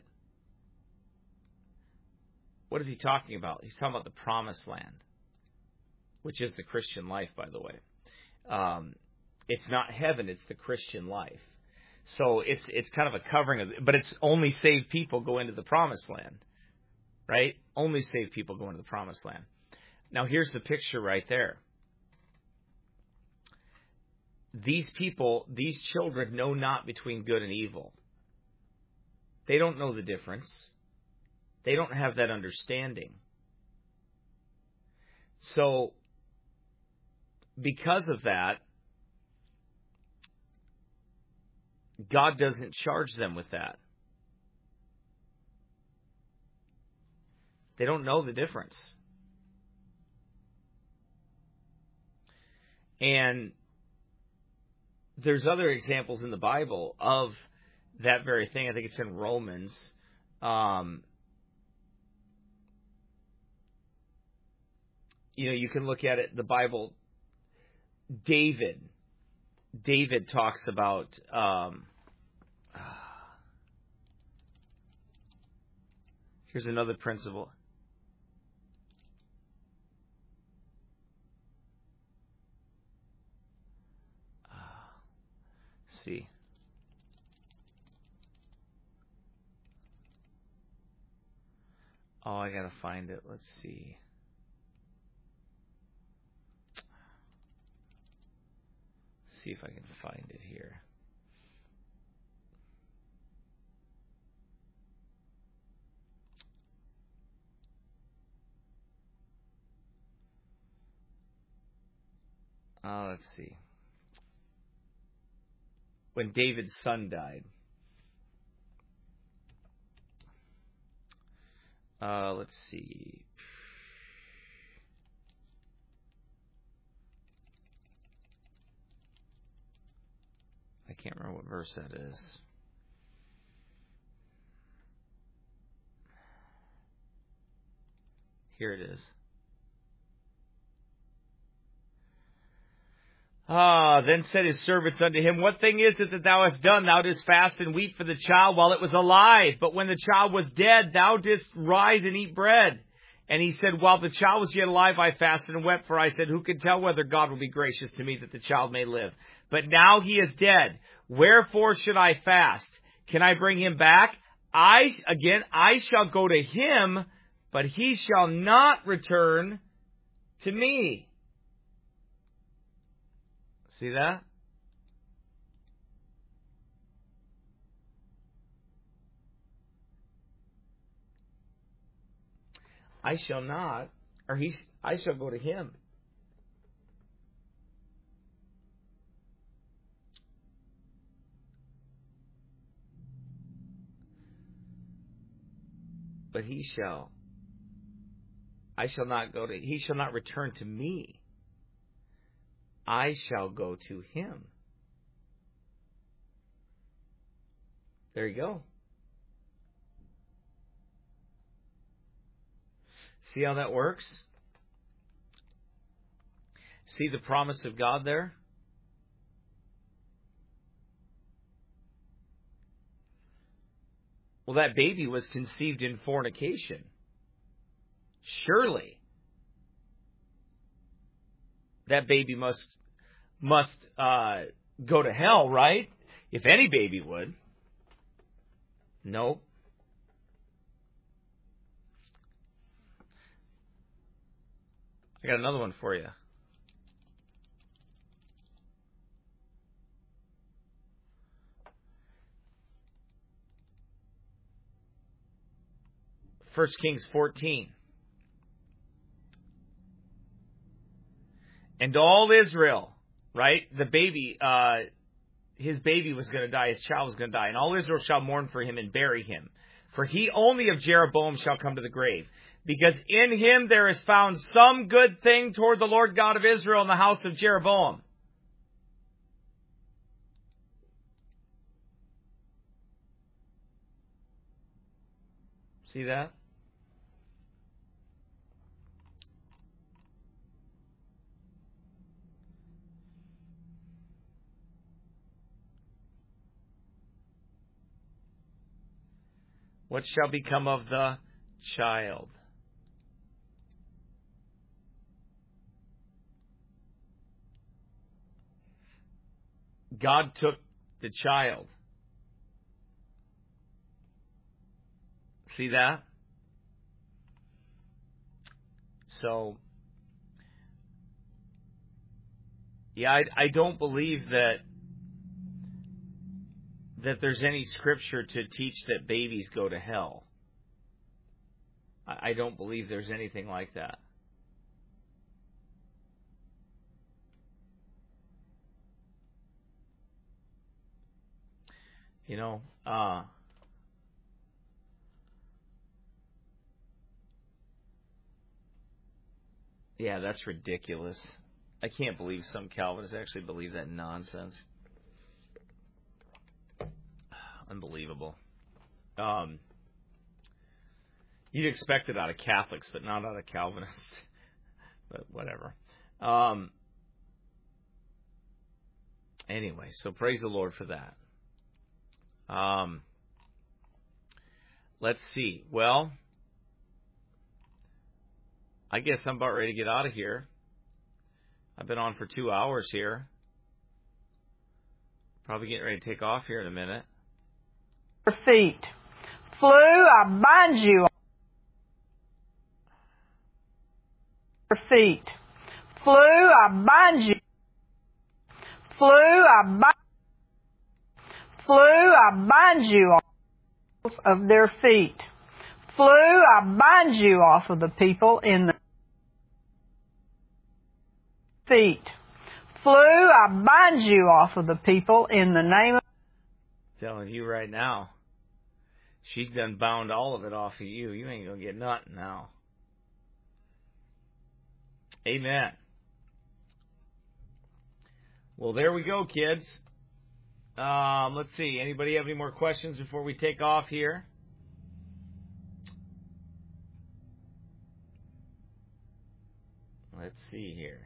What is he talking about? He's talking about the promised land, which is the Christian life, by the way. Um, it's not heaven, it's the Christian life. So it's it's kind of a covering of it, but it's only saved people go into the promised land, right? Only saved people go into the promised land. Now here's the picture right there. these people, these children know not between good and evil. They don't know the difference. They don't have that understanding. So, because of that, God doesn't charge them with that. They don't know the difference. And there's other examples in the Bible of that very thing. I think it's in Romans. Um, you know, you can look at it, the Bible, David. David talks about um, here's another principle. Uh, let's see. Oh, I gotta find it. Let's see. See if I can find it here. Uh, let's see. When David's son died. Uh, let's see. I can't remember what verse that is. Here it is. Ah, then said his servants unto him, What thing is it that thou hast done? Thou didst fast and weep for the child while it was alive. But when the child was dead, thou didst rise and eat bread. And he said, While the child was yet alive, I fasted and wept, for I said, Who can tell whether God will be gracious to me that the child may live? But now he is dead. Wherefore should I fast? Can I bring him back? I, again, I shall go to him, but he shall not return to me. See that? I shall not, or he, I shall go to him. But he shall, I shall not go to, he shall not return to me. I shall go to him. There you go. See how that works? See the promise of God there? Well, that baby was conceived in fornication. Surely, that baby must must uh, go to hell, right? If any baby would. No. I got another one for you. First Kings fourteen. And all Israel, right? The baby, uh, his baby was going to die, his child was going to die. And all Israel shall mourn for him and bury him. For he only of Jeroboam shall come to the grave. Because in him there is found some good thing toward the Lord God of Israel in the house of Jeroboam. See that? What shall become of the child? God took the child. See that? So, Yeah, I, I don't believe that that there's any scripture to teach that babies go to hell. I, I don't believe there's anything like that. You know, uh, yeah, that's ridiculous. I can't believe some Calvinists actually believe that nonsense. Unbelievable. Um, you'd expect it out of Catholics, but not out of Calvinists. But whatever. Um, anyway, so praise the Lord for that. Um, let's see. Well, I guess I'm about ready to get out of here. I've been on for two hours here. Probably getting ready to take off here in a minute. Your feet. Flu, I bind you. Your feet. Flu, I bind you. Flu, I bind Flu, I bind you off of their feet. Flu, I bind you off of the people in the feet. Flu, I bind you off of the people in the name of... Telling you right now, she's done bound all of it off of you. You ain't going to get nothing now. Amen. Well, there we go, kids. Um, let's see. Anybody have any more questions before we take off here? Let's see here.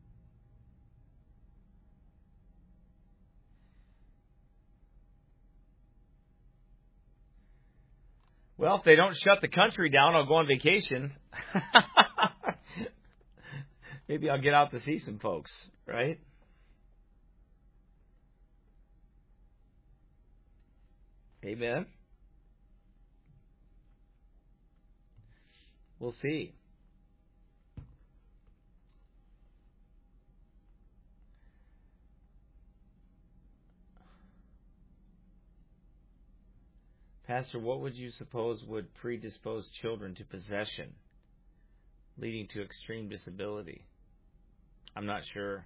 Well, if they don't shut the country down, I'll go on vacation. Maybe I'll get out to see some folks, right? Amen. We'll see. Pastor, what would you suppose would predispose children to possession, leading to extreme disability? I'm not sure.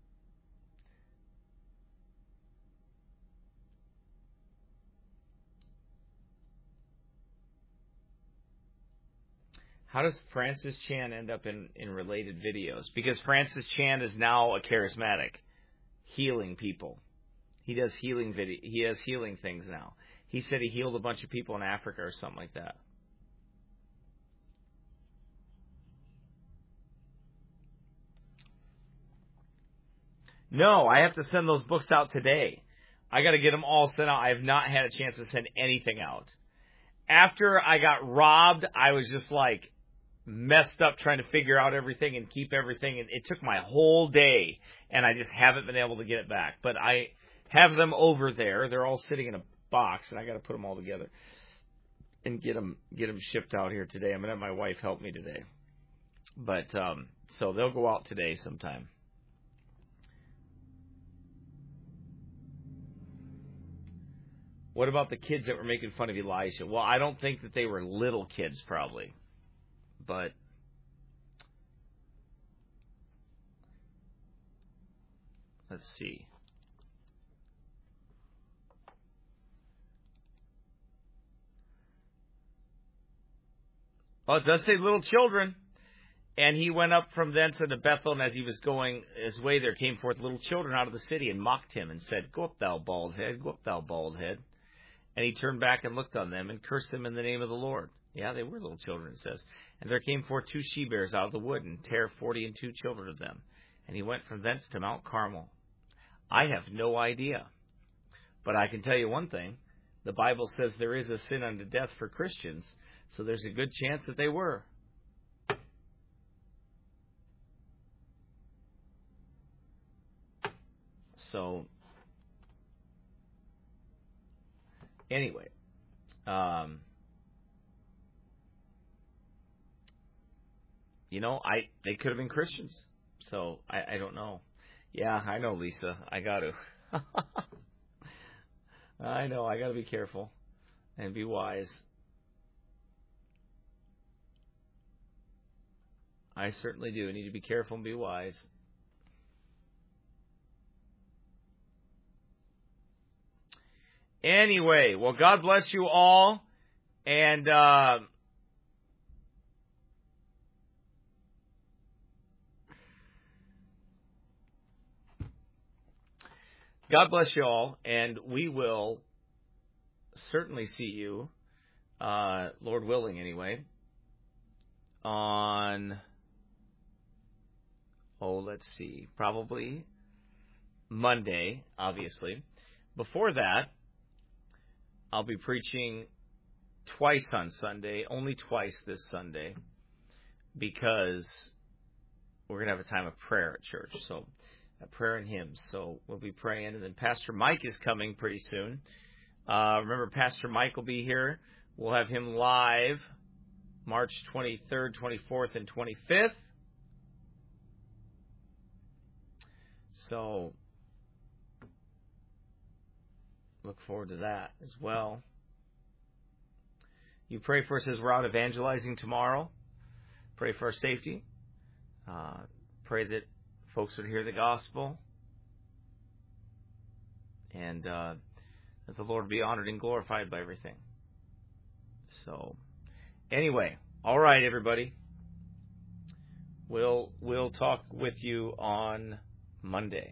How does Francis Chan end up in, in related videos? Because Francis Chan is now a charismatic, healing people. He does healing video. He has healing things now. He said he healed a bunch of people in Africa or something like that. No, I have to send those books out today. I got to get them all sent out. I have not had a chance to send anything out. After I got robbed, I was just like messed up trying to figure out everything and keep everything. And it took my whole day, and I just haven't been able to get it back. But I have them over there. They're all sitting in a box, and I got to put them all together and get them get them shipped out here today. I'm gonna have my wife help me today. But um, so they'll go out today sometime. What about the kids that were making fun of Elijah? Well, I don't think that they were little kids, probably. But let's see. Oh, it does say little children. And he went up from thence unto Bethel, and as he was going his way, there came forth little children out of the city, and mocked him, and said, Go up, thou bald head, go up, thou bald head. And he turned back and looked on them, and cursed them in the name of the Lord. Yeah, they were little children, it says. And there came forth two she-bears out of the wood, and tare forty and two children of them. And he went from thence to Mount Carmel. I have no idea. But I can tell you one thing. The Bible says there is a sin unto death for Christians, so there's a good chance that they were. So, anyway, um, you know, I they could have been Christians, so I, I don't know. Yeah, I know, Lisa. I got to. I know. I got to be careful and be wise. I certainly do. I need to be careful and be wise. Anyway, well, God bless you all. And uh, God bless you all. And we will certainly see you, uh, Lord willing anyway, on, oh, let's see, probably Monday, obviously. Before that, I'll be preaching twice on Sunday, only twice this Sunday, because we're going to have a time of prayer at church. So, a prayer and hymns. So, we'll be praying. And then Pastor Mike is coming pretty soon. Uh, remember, Pastor Mike will be here. We'll have him live March twenty-third, twenty-fourth, and twenty-fifth. So, look forward to that as well. You pray for us as we're out evangelizing tomorrow. Pray for our safety. Uh, pray that folks would hear the gospel. And uh, that the Lord be honored and glorified by everything. So, anyway, all right, everybody. We'll we'll talk with you on Monday.